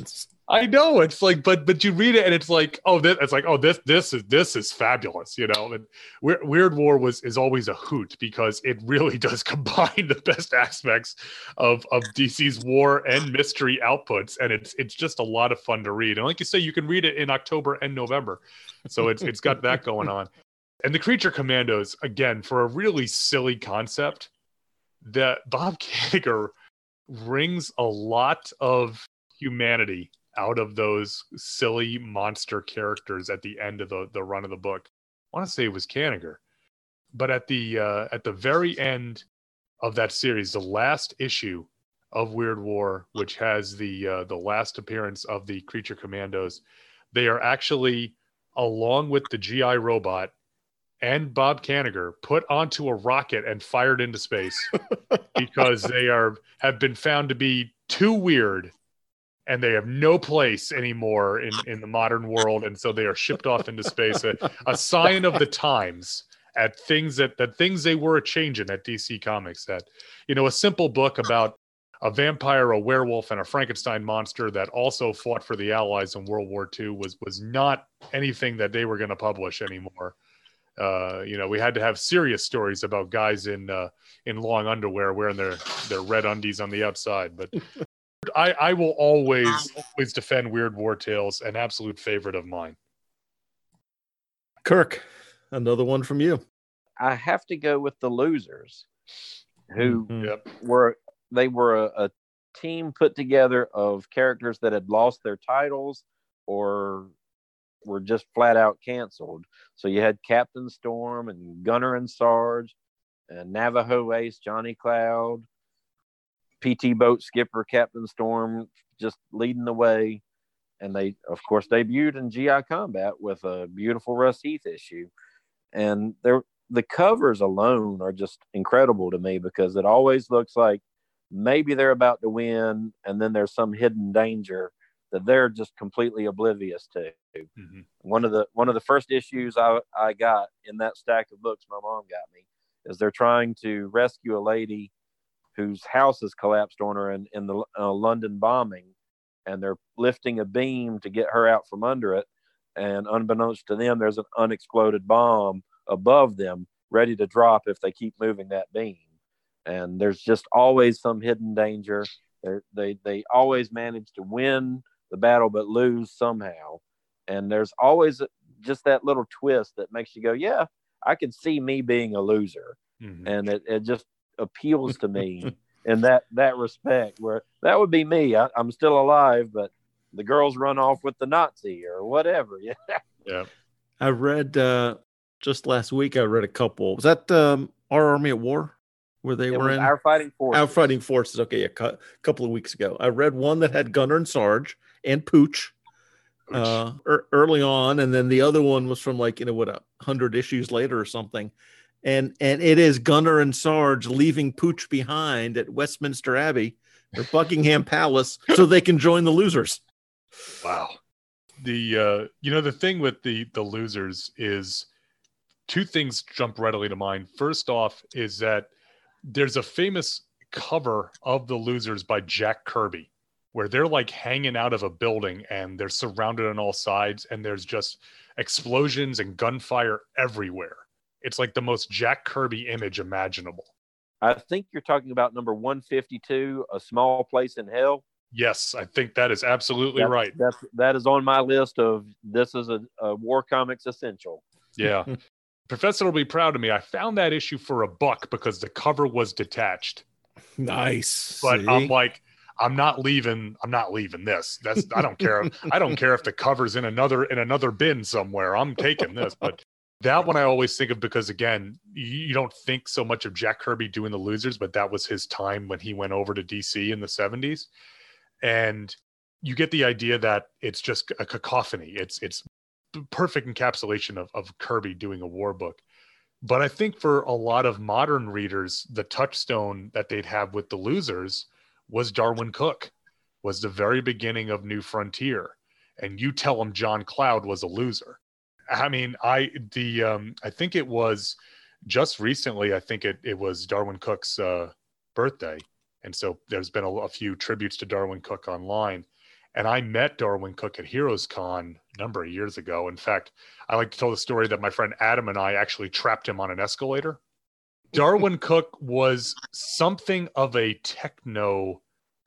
I know it's like, but you read it and it's like, this is fabulous, you know. And Weird War is always a hoot because it really does combine the best aspects of DC's war and mystery outputs, and it's just a lot of fun to read. And like you say, you can read it in October and November, so it's got that going on. And the Creature Commandos, again, for a really silly concept, that Bob Kanigher wrings a lot of humanity out of those silly monster characters at the end of the run of the book. I want to say it was Kanigher, but at the very end of that series, the last issue of Weird War, which has the last appearance of the Creature Commandos, they are actually, along with the GI robot and Bob Kanigher, put onto a rocket and fired into space because they have been found to be too weird and they have no place anymore in the modern world. And so they are shipped off into space, a sign of the times at things that things they were a-changing at DC Comics. That, you know, a simple book about a vampire, a werewolf, and a Frankenstein monster that also fought for the Allies in World War II was not anything that they were going to publish anymore. You know, we had to have serious stories about guys in long underwear wearing their red undies on the outside. But I will always defend Weird War Tales, an absolute favorite of mine. Kirk, another one from you. I have to go with the Losers, who Mm-hmm. were a team put together of characters that had lost their titles or were just flat out canceled. So you had Captain Storm and Gunner and Sarge and Navajo Ace Johnny Cloud, PT boat skipper Captain Storm just leading the way. And they, of course, debuted in GI Combat with a beautiful Russ Heath issue. And the covers alone are just incredible to me because it always looks like maybe they're about to win and then there's some hidden danger that they're just completely oblivious to. Mm-hmm. One of the first issues I got in that stack of books my mom got me is they're trying to rescue a lady whose house has collapsed on her in the London bombing, and they're lifting a beam to get her out from under it. And unbeknownst to them, there's an unexploded bomb above them ready to drop if they keep moving that beam. And there's just always some hidden danger. They always manage to win the battle but lose somehow. And there's always just that little twist that makes you go, yeah, I could see me being a loser. Mm-hmm. And it just appeals to me in that respect, where that would be me. I'm still alive, but the girls run off with the Nazi or whatever. Yeah. I read just last week, I read a couple. Was that Our Army at War? Where they were in Our Fighting Forces. Our Fighting Forces. Okay, a couple of weeks ago, I read one that had Gunner and Sarge and Pooch early on, and then the other one was from 100 issues later or something, and it is Gunner and Sarge leaving Pooch behind at Westminster Abbey or Buckingham Palace so they can join the Losers. Wow. The thing with the Losers is two things jump readily to mind. First off is that there's a famous cover of the Losers by Jack Kirby where they're hanging out of a building and they're surrounded on all sides and there's just explosions and gunfire everywhere. It's like the most Jack Kirby image imaginable. I think you're talking about number 152, A Small Place in Hell. Yes, I think that is absolutely right. That is on my list of this is a War Comics essential. Yeah. Professor will be proud of me. I found that issue for $1 because the cover was detached. Nice. But see? I'm not leaving this. I don't care. I don't care if the cover's in another bin somewhere. I'm taking this. But that one I always think of because, again, you don't think so much of Jack Kirby doing the Losers, but that was his time when he went over to DC in the 70s. And you get the idea that it's just a cacophony. It's perfect encapsulation of Kirby doing a war book. But I think for a lot of modern readers, the touchstone that they'd have with the Losers was Darwin Cook, was the very beginning of New Frontier. And you tell them John Cloud was a loser. I mean, I think it was just recently, I think it was Darwin Cook's birthday. And so there's been a few tributes to Darwin Cook online. And I met Darwin Cook at Heroes Con a number of years ago. In fact, I like to tell the story that my friend Adam and I actually trapped him on an escalator. Darwin Cook was something of a technophobe.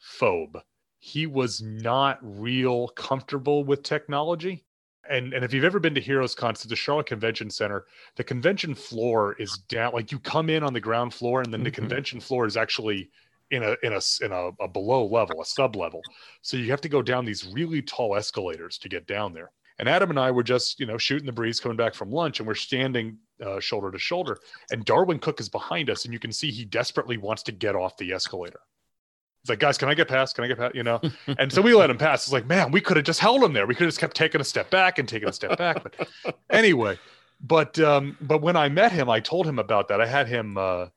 He was not real comfortable with technology. And if you've ever been to Heroes Con, to the Charlotte Convention Center, the convention floor is down. Like, you come in on the ground floor, and then the convention floor is actually in a below level, a sub level. So you have to go down these really tall escalators to get down there. And Adam and I were just, shooting the breeze coming back from lunch, and we're standing shoulder to shoulder. And Darwin Cook is behind us, and you can see he desperately wants to get off the escalator. He's like, guys, can I get past? Can I get past? And so we let him pass. It's like, man, we could have just held him there. We could have just kept taking a step back and taking a step back. But anyway, but when I met him, I told him about that. I had him.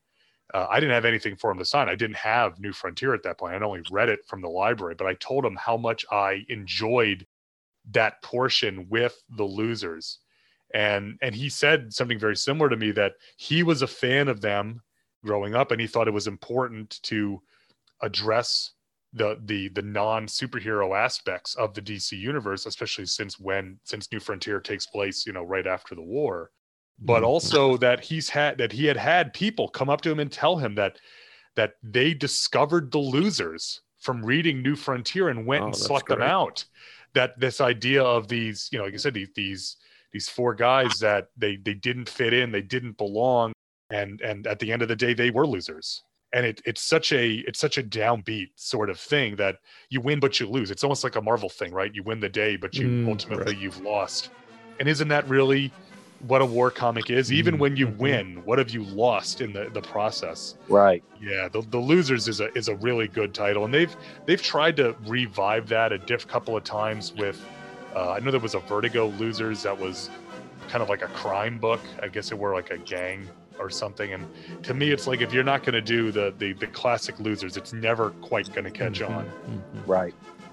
I didn't have anything for him to sign. I didn't have New Frontier at that point. I'd only read it from the library. But I told him how much I enjoyed that portion with the losers, and he said something very similar to me, that he was a fan of them growing up, and he thought it was important to address the non-superhero aspects of the DC universe, especially since New Frontier takes place, right after the war. But also that he had people come up to him and tell him that they discovered the losers from reading New Frontier and went and sought them out. That this idea of these, like you said, these four guys, that they didn't fit in, they didn't belong, and at the end of the day, they were losers. And it's such a downbeat sort of thing, that you win but you lose. It's almost like a Marvel thing, right? You win the day, but you ultimately you've lost. And isn't that really what a war comic is? Even when you win, what have you lost in the process? Right. Yeah, the Losers is a really good title, and they've tried to revive that a couple of times with. I know there was a Vertigo Losers that was kind of like a crime book. I guess it were like a gang or something. And to me, it's like, if you're not going to do the classic Losers, it's never quite going to catch on. Right.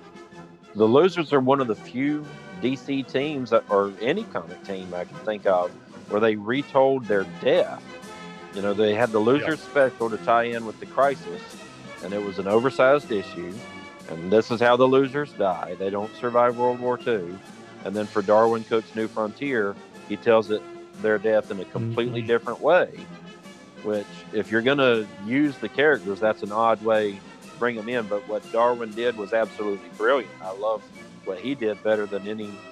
The Losers are one of the few DC teams or any comic team I can think of where they retold their death. They had the Losers special to tie in with the Crisis, and it was an oversized issue. And this is how the Losers die. They don't survive World War II. And then for Darwin Cook's New Frontier, he tells their death in a completely different way, which, if you're going to use the characters, that's an odd way to bring them in. But what Darwin did was absolutely brilliant. I love what he did better than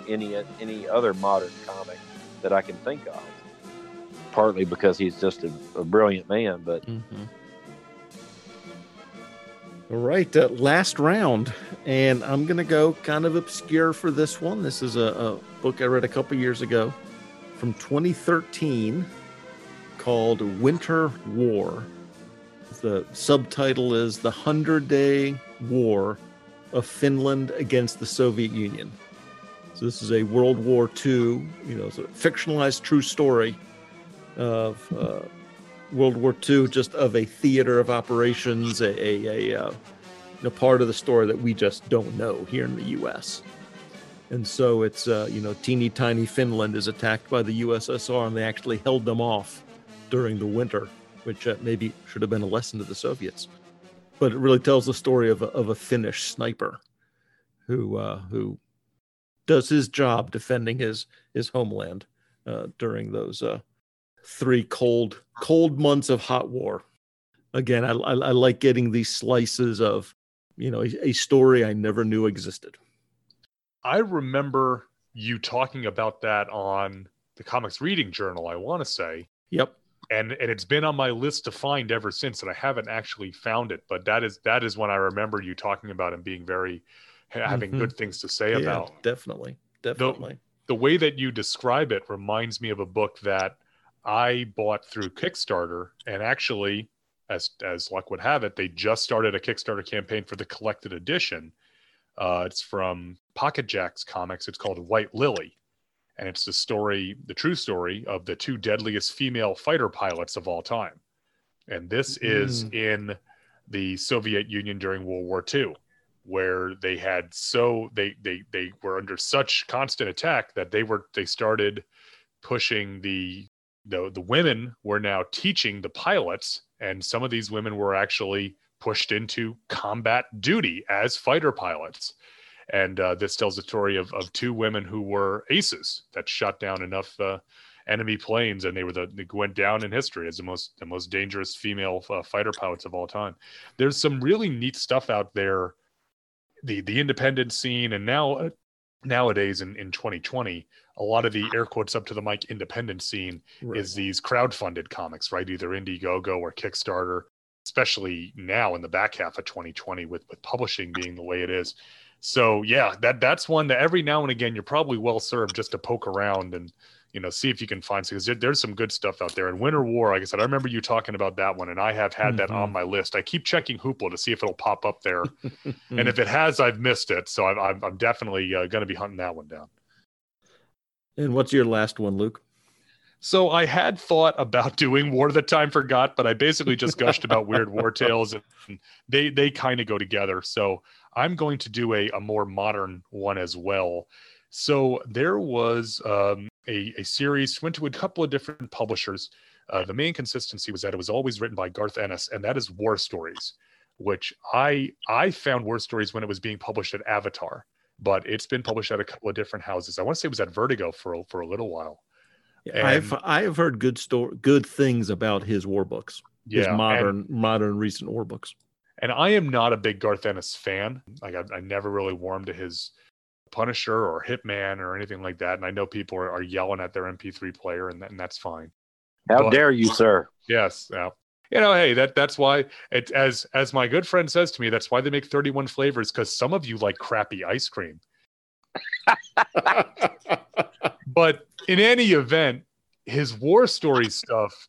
any other modern comic that I can think of. Partly because he's just a brilliant man, but... All right, last round, and I'm going to go kind of obscure for this one. This is a book I read a couple years ago from 2013 called Winter War. The subtitle is The 100-Day War of Finland Against the Soviet Union. So this is a World War II, it's a fictionalized true story of World War II, just of a theater of operations, a part of the story that we just don't know here in the U.S. And so it's, teeny tiny Finland is attacked by the USSR, and they actually held them off during the winter, which maybe should have been a lesson to the Soviets. But it really tells the story of a Finnish sniper who does his job defending his homeland during those 3 cold months of hot war. Again, I like getting these slices of, a story I never knew existed. I remember you talking about that on the Comics Reading Journal, I want to say. Yep. And it's been on my list to find ever since, and I haven't actually found it. But that is when I remember you talking about him being having good things to say about. Definitely. The way that you describe it reminds me of a book that I bought through Kickstarter, and actually, as luck would have it, they just started a Kickstarter campaign for the collected edition. It's from Pocket Jacks Comics. It's called White Lily, and it's the true story of the 2 deadliest female fighter pilots of all time. And this is in the Soviet Union during World War II, where they were under such constant attack that they started pushing the women were now teaching the pilots, and some of these women were actually pushed into combat duty as fighter pilots. And this tells the story of two women who were aces that shot down enough enemy planes, and they went down in history as the most dangerous female fighter pilots of all time. There's some really neat stuff out there. The independent scene, and nowadays in 2020, a lot of the air quotes up to the mic independent scene is these crowdfunded comics, right? Either Indiegogo or Kickstarter, especially now in the back half of 2020 with publishing being the way it is. So yeah, that's one that every now and again you're probably well served just to poke around and see if you can find some, because there's some good stuff out there. And Winter War, like I said, I remember you talking about that one, and I have had that on my list. I keep checking Hoopla to see if it'll pop up there, and if it has, I've missed it. So I'm definitely going to be hunting that one down. And what's your last one, Luke? So I had thought about doing War That Time Forgot, but I basically just gushed about Weird War Tales, and they kind of go together. So I'm going to do a more modern one as well. So there was a series, went to a couple of different publishers. The main consistency was that it was always written by Garth Ennis, and that is War Stories, which I found War Stories when it was being published at Avatar, but it's been published at a couple of different houses. I want to say it was at Vertigo for a little while. Yeah, I have heard good things about his war books. His modern recent war books. And I am not a big Garth Ennis fan. Like I never really warmed to his Punisher or Hitman or anything like that. And I know people are yelling at their MP3 player, and that's fine. How dare you, sir? Yes. Hey, that's why it, as my good friend says to me, that's why they make 31 flavors, because some of you like crappy ice cream. But in any event, his War Story stuff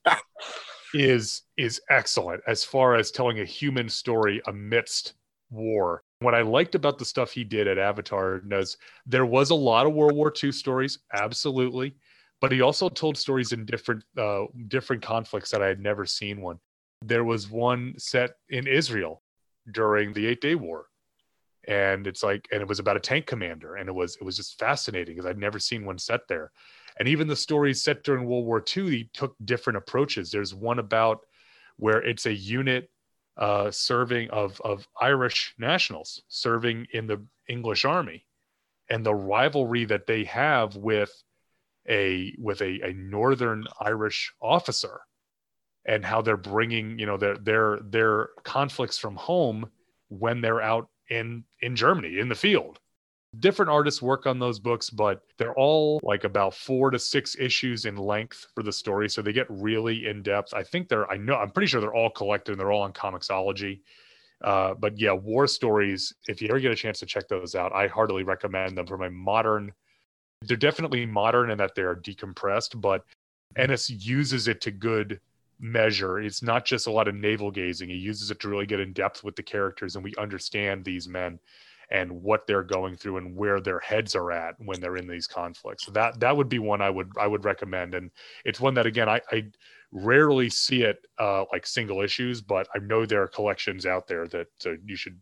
is excellent as far as telling a human story amidst war. What I liked about the stuff he did at Avatar was there was a lot of World War II stories, absolutely, but he also told stories in different conflicts that I had never seen one. There was one set in Israel during the 8-Day War, and it was about a tank commander, and it was just fascinating because I'd never seen one set there. And even the stories set during World War II, he took different approaches. There's one about where it's a unit serving of Irish nationals serving in the English army, and the rivalry that they have with a Northern Irish officer, and how they're bringing their conflicts from home when they're out in Germany in the field. Different artists work on those books, but they're all like about 4 to 6 issues in length for the story, so they get really in depth. I'm pretty sure they're all collected and they're all on Comixology. But yeah, War Stories, if you ever get a chance to check those out, I heartily recommend them. They're definitely modern in that they're decompressed, but Ennis uses it to good measure. It's not just a lot of navel gazing. He uses it to really get in depth with the characters, and we understand these men and what they're going through and where their heads are at when they're in these conflicts. So that would be one I would recommend. And it's one that, again, I rarely see it like single issues, but I know there are collections out there that you should,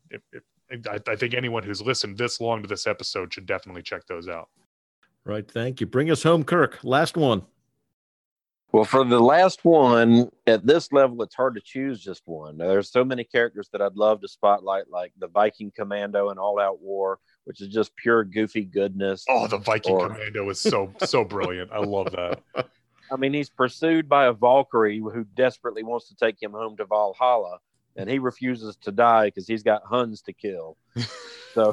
I think anyone who's listened this long to this episode should definitely check those out. Right. Thank you. Bring us home, Kirk. Last one. Well, for the last one, at this level, it's hard to choose just one. There's so many characters that I'd love to spotlight, like the Viking Commando in All Out War, which is just pure goofy goodness. Oh, the Viking Commando is so brilliant. I love that. I mean, he's pursued by a Valkyrie who desperately wants to take him home to Valhalla, and he refuses to die because he's got Huns to kill. So...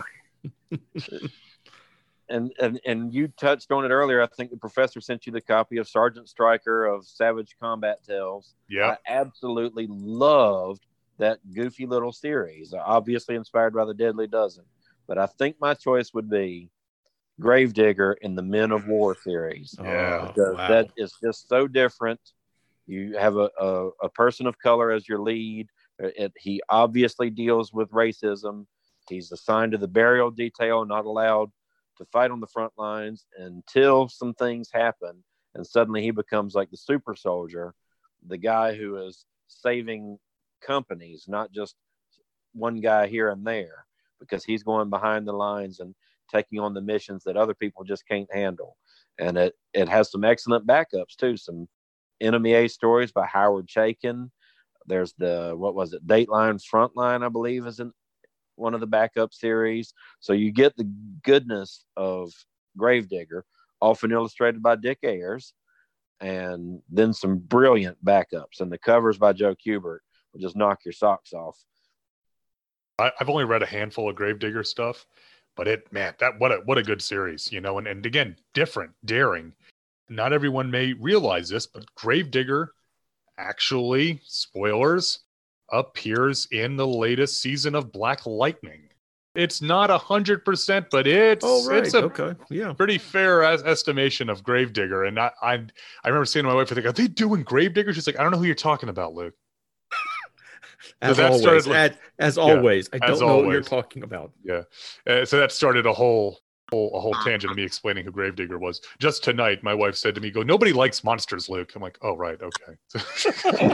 And you touched on it earlier. I think the professor sent you the copy of Sergeant Stryker of Savage Combat Tales. Yeah, I absolutely loved that goofy little series. Obviously inspired by the Deadly Dozen, but I think my choice would be Gravedigger in the Men of War series. Yeah, wow. That is just so different. You have a person of color as your lead. He obviously deals with racism. He's assigned to the burial detail, not allowed to fight on the front lines until some things happen, and suddenly he becomes like the super soldier, the guy who is saving companies, not just one guy here and there, because he's going behind the lines and taking on the missions that other people just can't handle. And it has some excellent backups too, some Enemy A stories by Howard Chaykin. There's the Dateline Frontline, I believe, is one of the backup series. So you get the goodness of Gravedigger, often illustrated by Dick Ayers, and then some brilliant backups. And the covers by Joe Kubert will just knock your socks off. I've only read a handful of Gravedigger stuff, but what a good series, and again, different, daring. Not everyone may realize this, but Gravedigger actually, spoilers, appears in the latest season of Black Lightning. It's not 100%, but it's a pretty fair estimation of Gravedigger. And I remember saying to my wife, I think, are they doing Gravedigger? She's like, I don't know who you're talking about, Luke. As always, I don't know what you're talking about. Yeah. So that started a whole tangent of me explaining who Gravedigger was. Just tonight, my wife said to me, nobody likes monsters, Luke. I'm like, oh, right. Okay.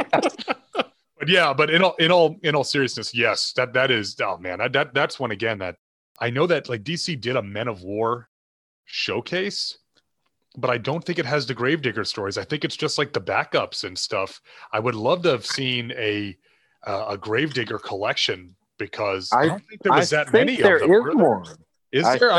But yeah, but in all seriousness, yes, that is, oh man, that's one again that I know that like DC did a Men of War showcase, but I don't think it has the Gravedigger stories. I think it's just like the backups and stuff. I would love to have seen a Gravedigger collection because I don't think there was that many of them. There is one. Is there?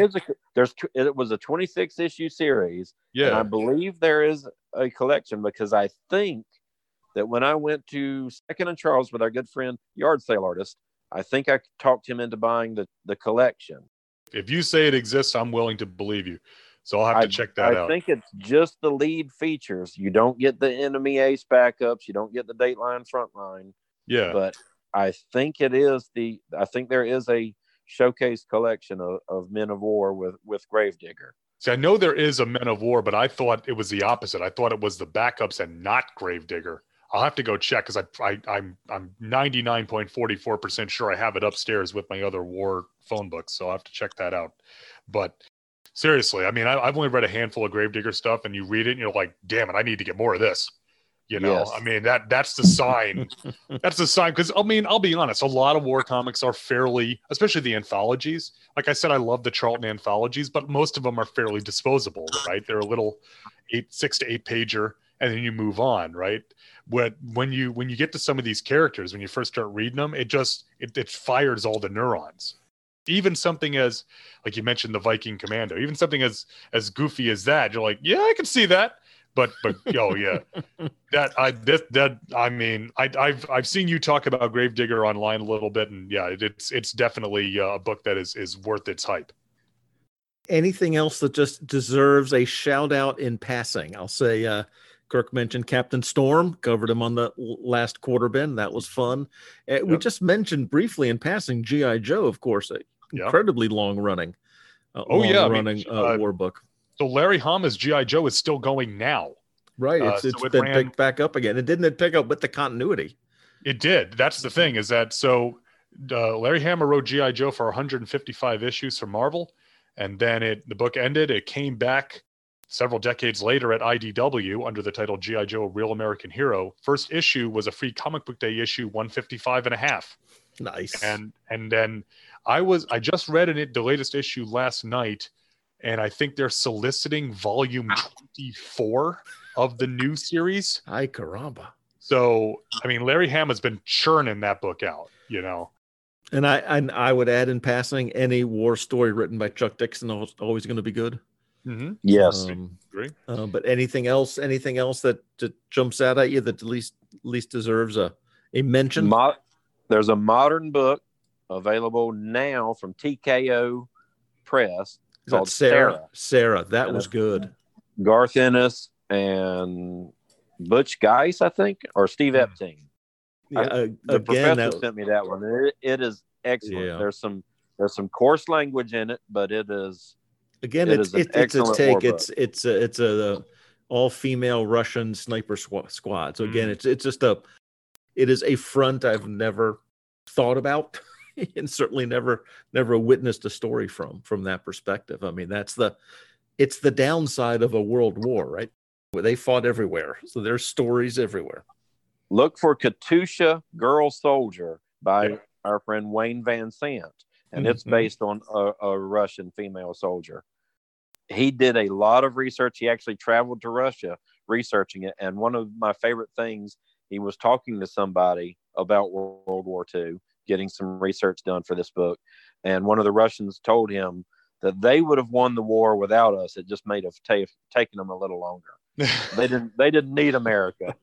It was a 26 issue series. Yeah. And I believe there is a collection because I think that when I went to Second and Charles with our good friend, Yard Sale Artist, I think I talked him into buying the collection. If you say it exists, I'm willing to believe you. So I'll have to check that out. I think it's just the lead features. You don't get the Enemy Ace backups. You don't get the Dateline Frontline. Yeah. But I think there is a showcase collection of Men of War with Gravedigger. See, I know there is a Men of War, but I thought it was the opposite. I thought it was the backups and not Gravedigger. I'll have to go check because I'm 99.44% sure I have it upstairs with my other war phone books, so I'll have to check that out. But seriously, I mean, I've only read a handful of Gravedigger stuff, and you read it, and you're like, damn it, I need to get more of this. Yes. I mean, that's the sign. That's the sign because, I mean, I'll be honest, a lot of war comics are fairly, especially the anthologies. Like I said, I love the Charlton anthologies, but most of them are fairly disposable, right? They're a little 6 to 8 pager, and then you move on, right? When you get to some of these characters, when you first start reading them, it fires all the neurons. Even something as, like you mentioned, the Viking Commando, even something as goofy as that, you're like, yeah, I can see that. But oh yeah, I've seen you talk about Gravedigger online a little bit, and yeah, it's definitely a book that is worth its hype. Anything else that just deserves a shout out in passing? I'll say Kirk mentioned Captain Storm, covered him on the last quarter bin. That was fun. We just mentioned briefly in passing G.I. Joe, of course, incredibly long running war book. So Larry Hama's G.I. Joe is still going now. Right. It's been picked back up again. It didn't pick up with the continuity. It did. That's the thing is that Larry Hama wrote G.I. Joe for 155 issues for Marvel. And then the book ended. It came back several decades later at IDW under the title G.I. Joe, A Real American Hero. First issue was a free Comic Book Day issue, 155 and a half. Nice. And then I just read the latest issue last night. And I think they're soliciting volume 24 of the new series. Ay caramba. So, I mean, Larry Hama's been churning that book out, And I would add in passing, any war story written by Chuck Dixon is always going to be good. Mm-hmm. Yes. Great. But anything else that jumps out at you that at least deserves a mention? There's a modern book available now from TKO Press. Called Sarah. That was good. Garth Ennis and Butch Geis, I think, or Steve Epting. Yeah, the professor sent me that one. It is excellent. Yeah. There's some coarse language in it, but it is it's a take. It's a all female Russian sniper squad. So again, it's just it is a front I've never thought about. And certainly never witnessed a story from that perspective. I mean, it's the downside of a world war, right? Where they fought everywhere. So there's stories everywhere. Look for Katusha Girl Soldier by our friend Wayne Van Sant. And it's based on a Russian female soldier. He did a lot of research. He actually traveled to Russia researching it. And one of my favorite things, he was talking to somebody about World War II. getting some research done for this book. And one of the Russians told him that they would have won the war without us. It just may have taken them a little longer. They didn't need America.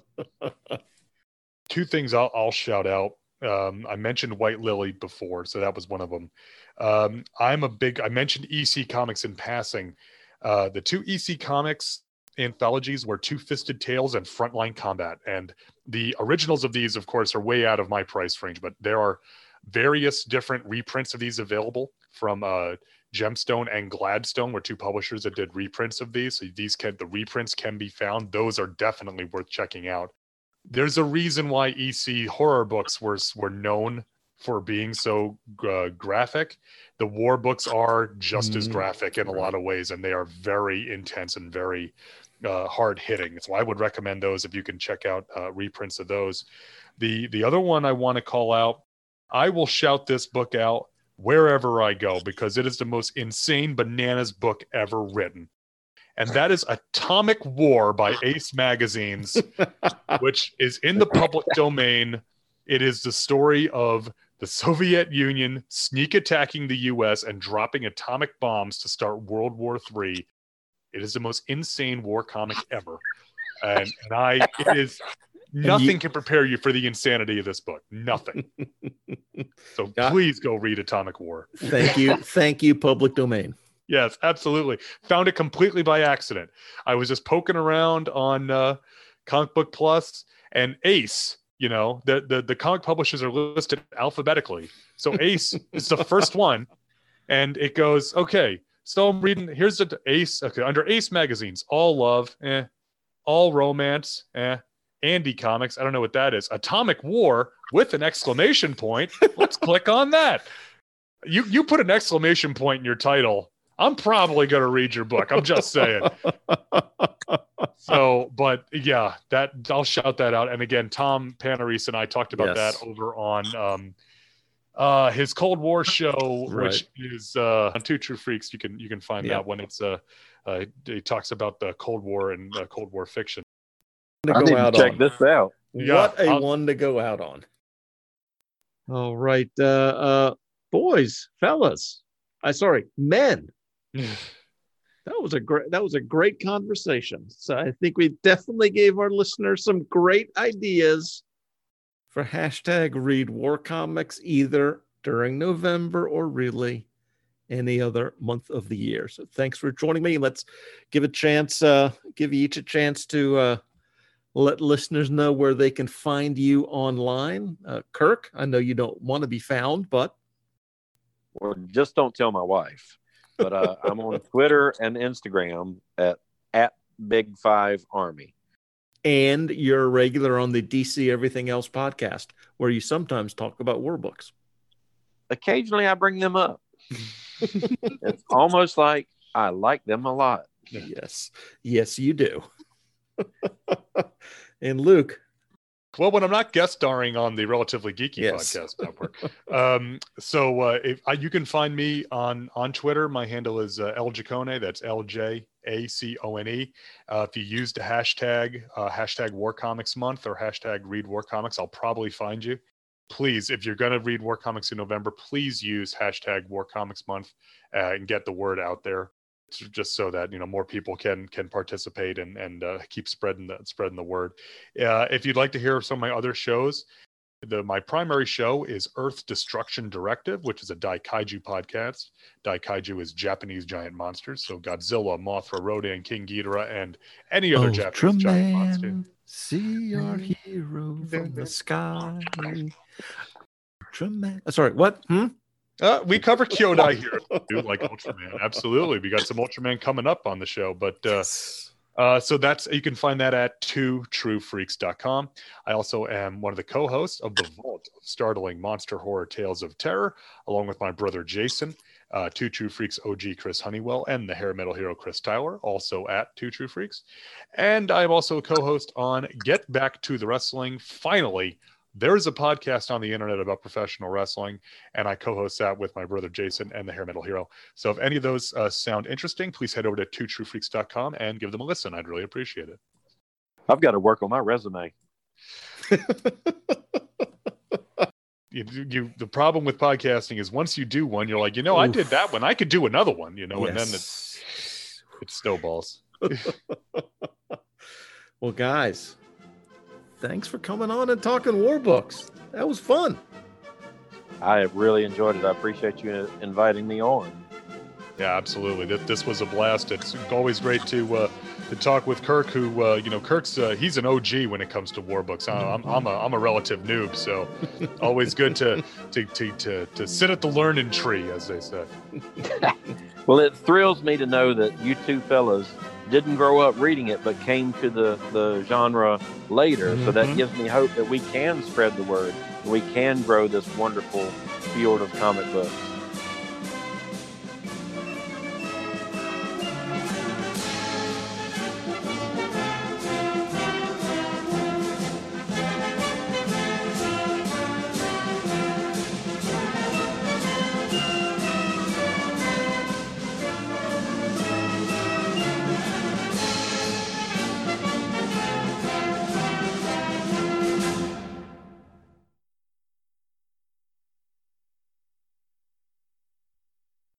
Two things I'll shout out. I mentioned White Lily before, so that was one of them. I mentioned EC Comics in passing. The two EC Comics anthologies were Two Fisted Tales and Frontline Combat. And the originals of these, of course, are way out of my price range, but there are various different reprints of these available from Gemstone and Gladstone were two publishers that did reprints of these. So the reprints can be found. Those are definitely worth checking out. There's a reason why EC horror books were known for being so graphic. The war books are just as graphic in a lot of ways, and they are very intense and very hard hitting. So I would recommend those if you can check out reprints of those. The other one I want to call out, I will shout this book out wherever I go because it is the most insane bananas book ever written. And that is Atomic War by Ace Magazines, which is in the public domain. It is the story of the Soviet Union sneak attacking the U.S. and dropping atomic bombs to start World War III. It is the most insane war comic ever. And nothing can prepare you for the insanity of this book. Nothing. So please go read Atomic War. Thank you, public domain. Yes, absolutely. Found it completely by accident. I was just poking around on Comic Book Plus, and Ace, the comic publishers are listed alphabetically. So Ace is the first one, and it goes, okay, so I'm reading, here's the Ace, okay, under Ace Magazines, all love, all romance, Andy Comics, I don't know what that is. Atomic War with an exclamation point. Let's click on that. You put an exclamation point in your title, I'm probably going to read your book. I'm just saying. So, but yeah, I'll shout that out. And again, Tom Panarese and I talked about that over on his Cold War show, which is on Two True Freaks. You can find that when it's he talks about the Cold War and Cold War fiction. I need to check this out. What a one to go out on. All right, boys, fellas. Men. That was a great conversation. So I think we definitely gave our listeners some great ideas for hashtag read war comics either during November or really any other month of the year. So thanks for joining me. Let's give you each a chance to let listeners know where they can find you online. Kirk, I know you don't want to be found, but or just don't tell my wife. But I'm on Twitter and Instagram at Big Five Army. And you're regular on the DC Everything Else podcast, where you sometimes talk about war books. Occasionally I bring them up. It's almost like I like them a lot. Yes, you do. And Luke. Well, when I'm not guest starring on the Relatively Geeky podcast network. You can find me on Twitter. My handle is Ljacone. That's LJACONE. If you use the hashtag War Comics Month or hashtag Read War Comics, I'll probably find you. Please, if you're going to read War Comics in November, please use hashtag War Comics Month and get the word out there. Just so that more people can participate and keep spreading the word. If you'd like to hear some of my other shows, my primary show is Earth Destruction Directive, which is a Daikaiju podcast. Daikaiju is Japanese giant monsters, so Godzilla, Mothra, Rodan, King Ghidorah, and any other Japanese giant monster. See your hero from the sky. Ultraman. Sorry, what? We cover Kyodai here, like Ultraman. Absolutely. We got some Ultraman coming up on the show. But so you can find that at twotruefreaks.com. I also am one of the co-hosts of The Vault of Startling Monster Horror Tales of Terror, along with my brother Jason, Two True Freaks OG Chris Honeywell, and the hair metal hero Chris Tyler, also at Two True Freaks. And I'm also a co-host on Get Back to the Wrestling. Finally, there's a podcast on the internet about professional wrestling, and I co-host that with my brother Jason and the hair metal hero. So if any of those sound interesting, please head over to twotruefreaks.com and give them a listen. I'd really appreciate it. I've got to work on my resume. the problem with podcasting is once you do one, you're like, I did that one. I could do another one, and then it snowballs. Well, guys, thanks for coming on and talking war books. That was fun. I really enjoyed it. I appreciate you inviting me on. Yeah, absolutely. This was a blast. It's always great to talk with Kirk, who Kirk's he's an OG when it comes to war books. I'm a relative noob, so always good to sit at the learning tree, as they say. Well, it thrills me to know that you two fellas didn't grow up reading it, but came to the genre later. Mm-hmm. So that gives me hope that we can spread the word. We can grow this wonderful field of comic books.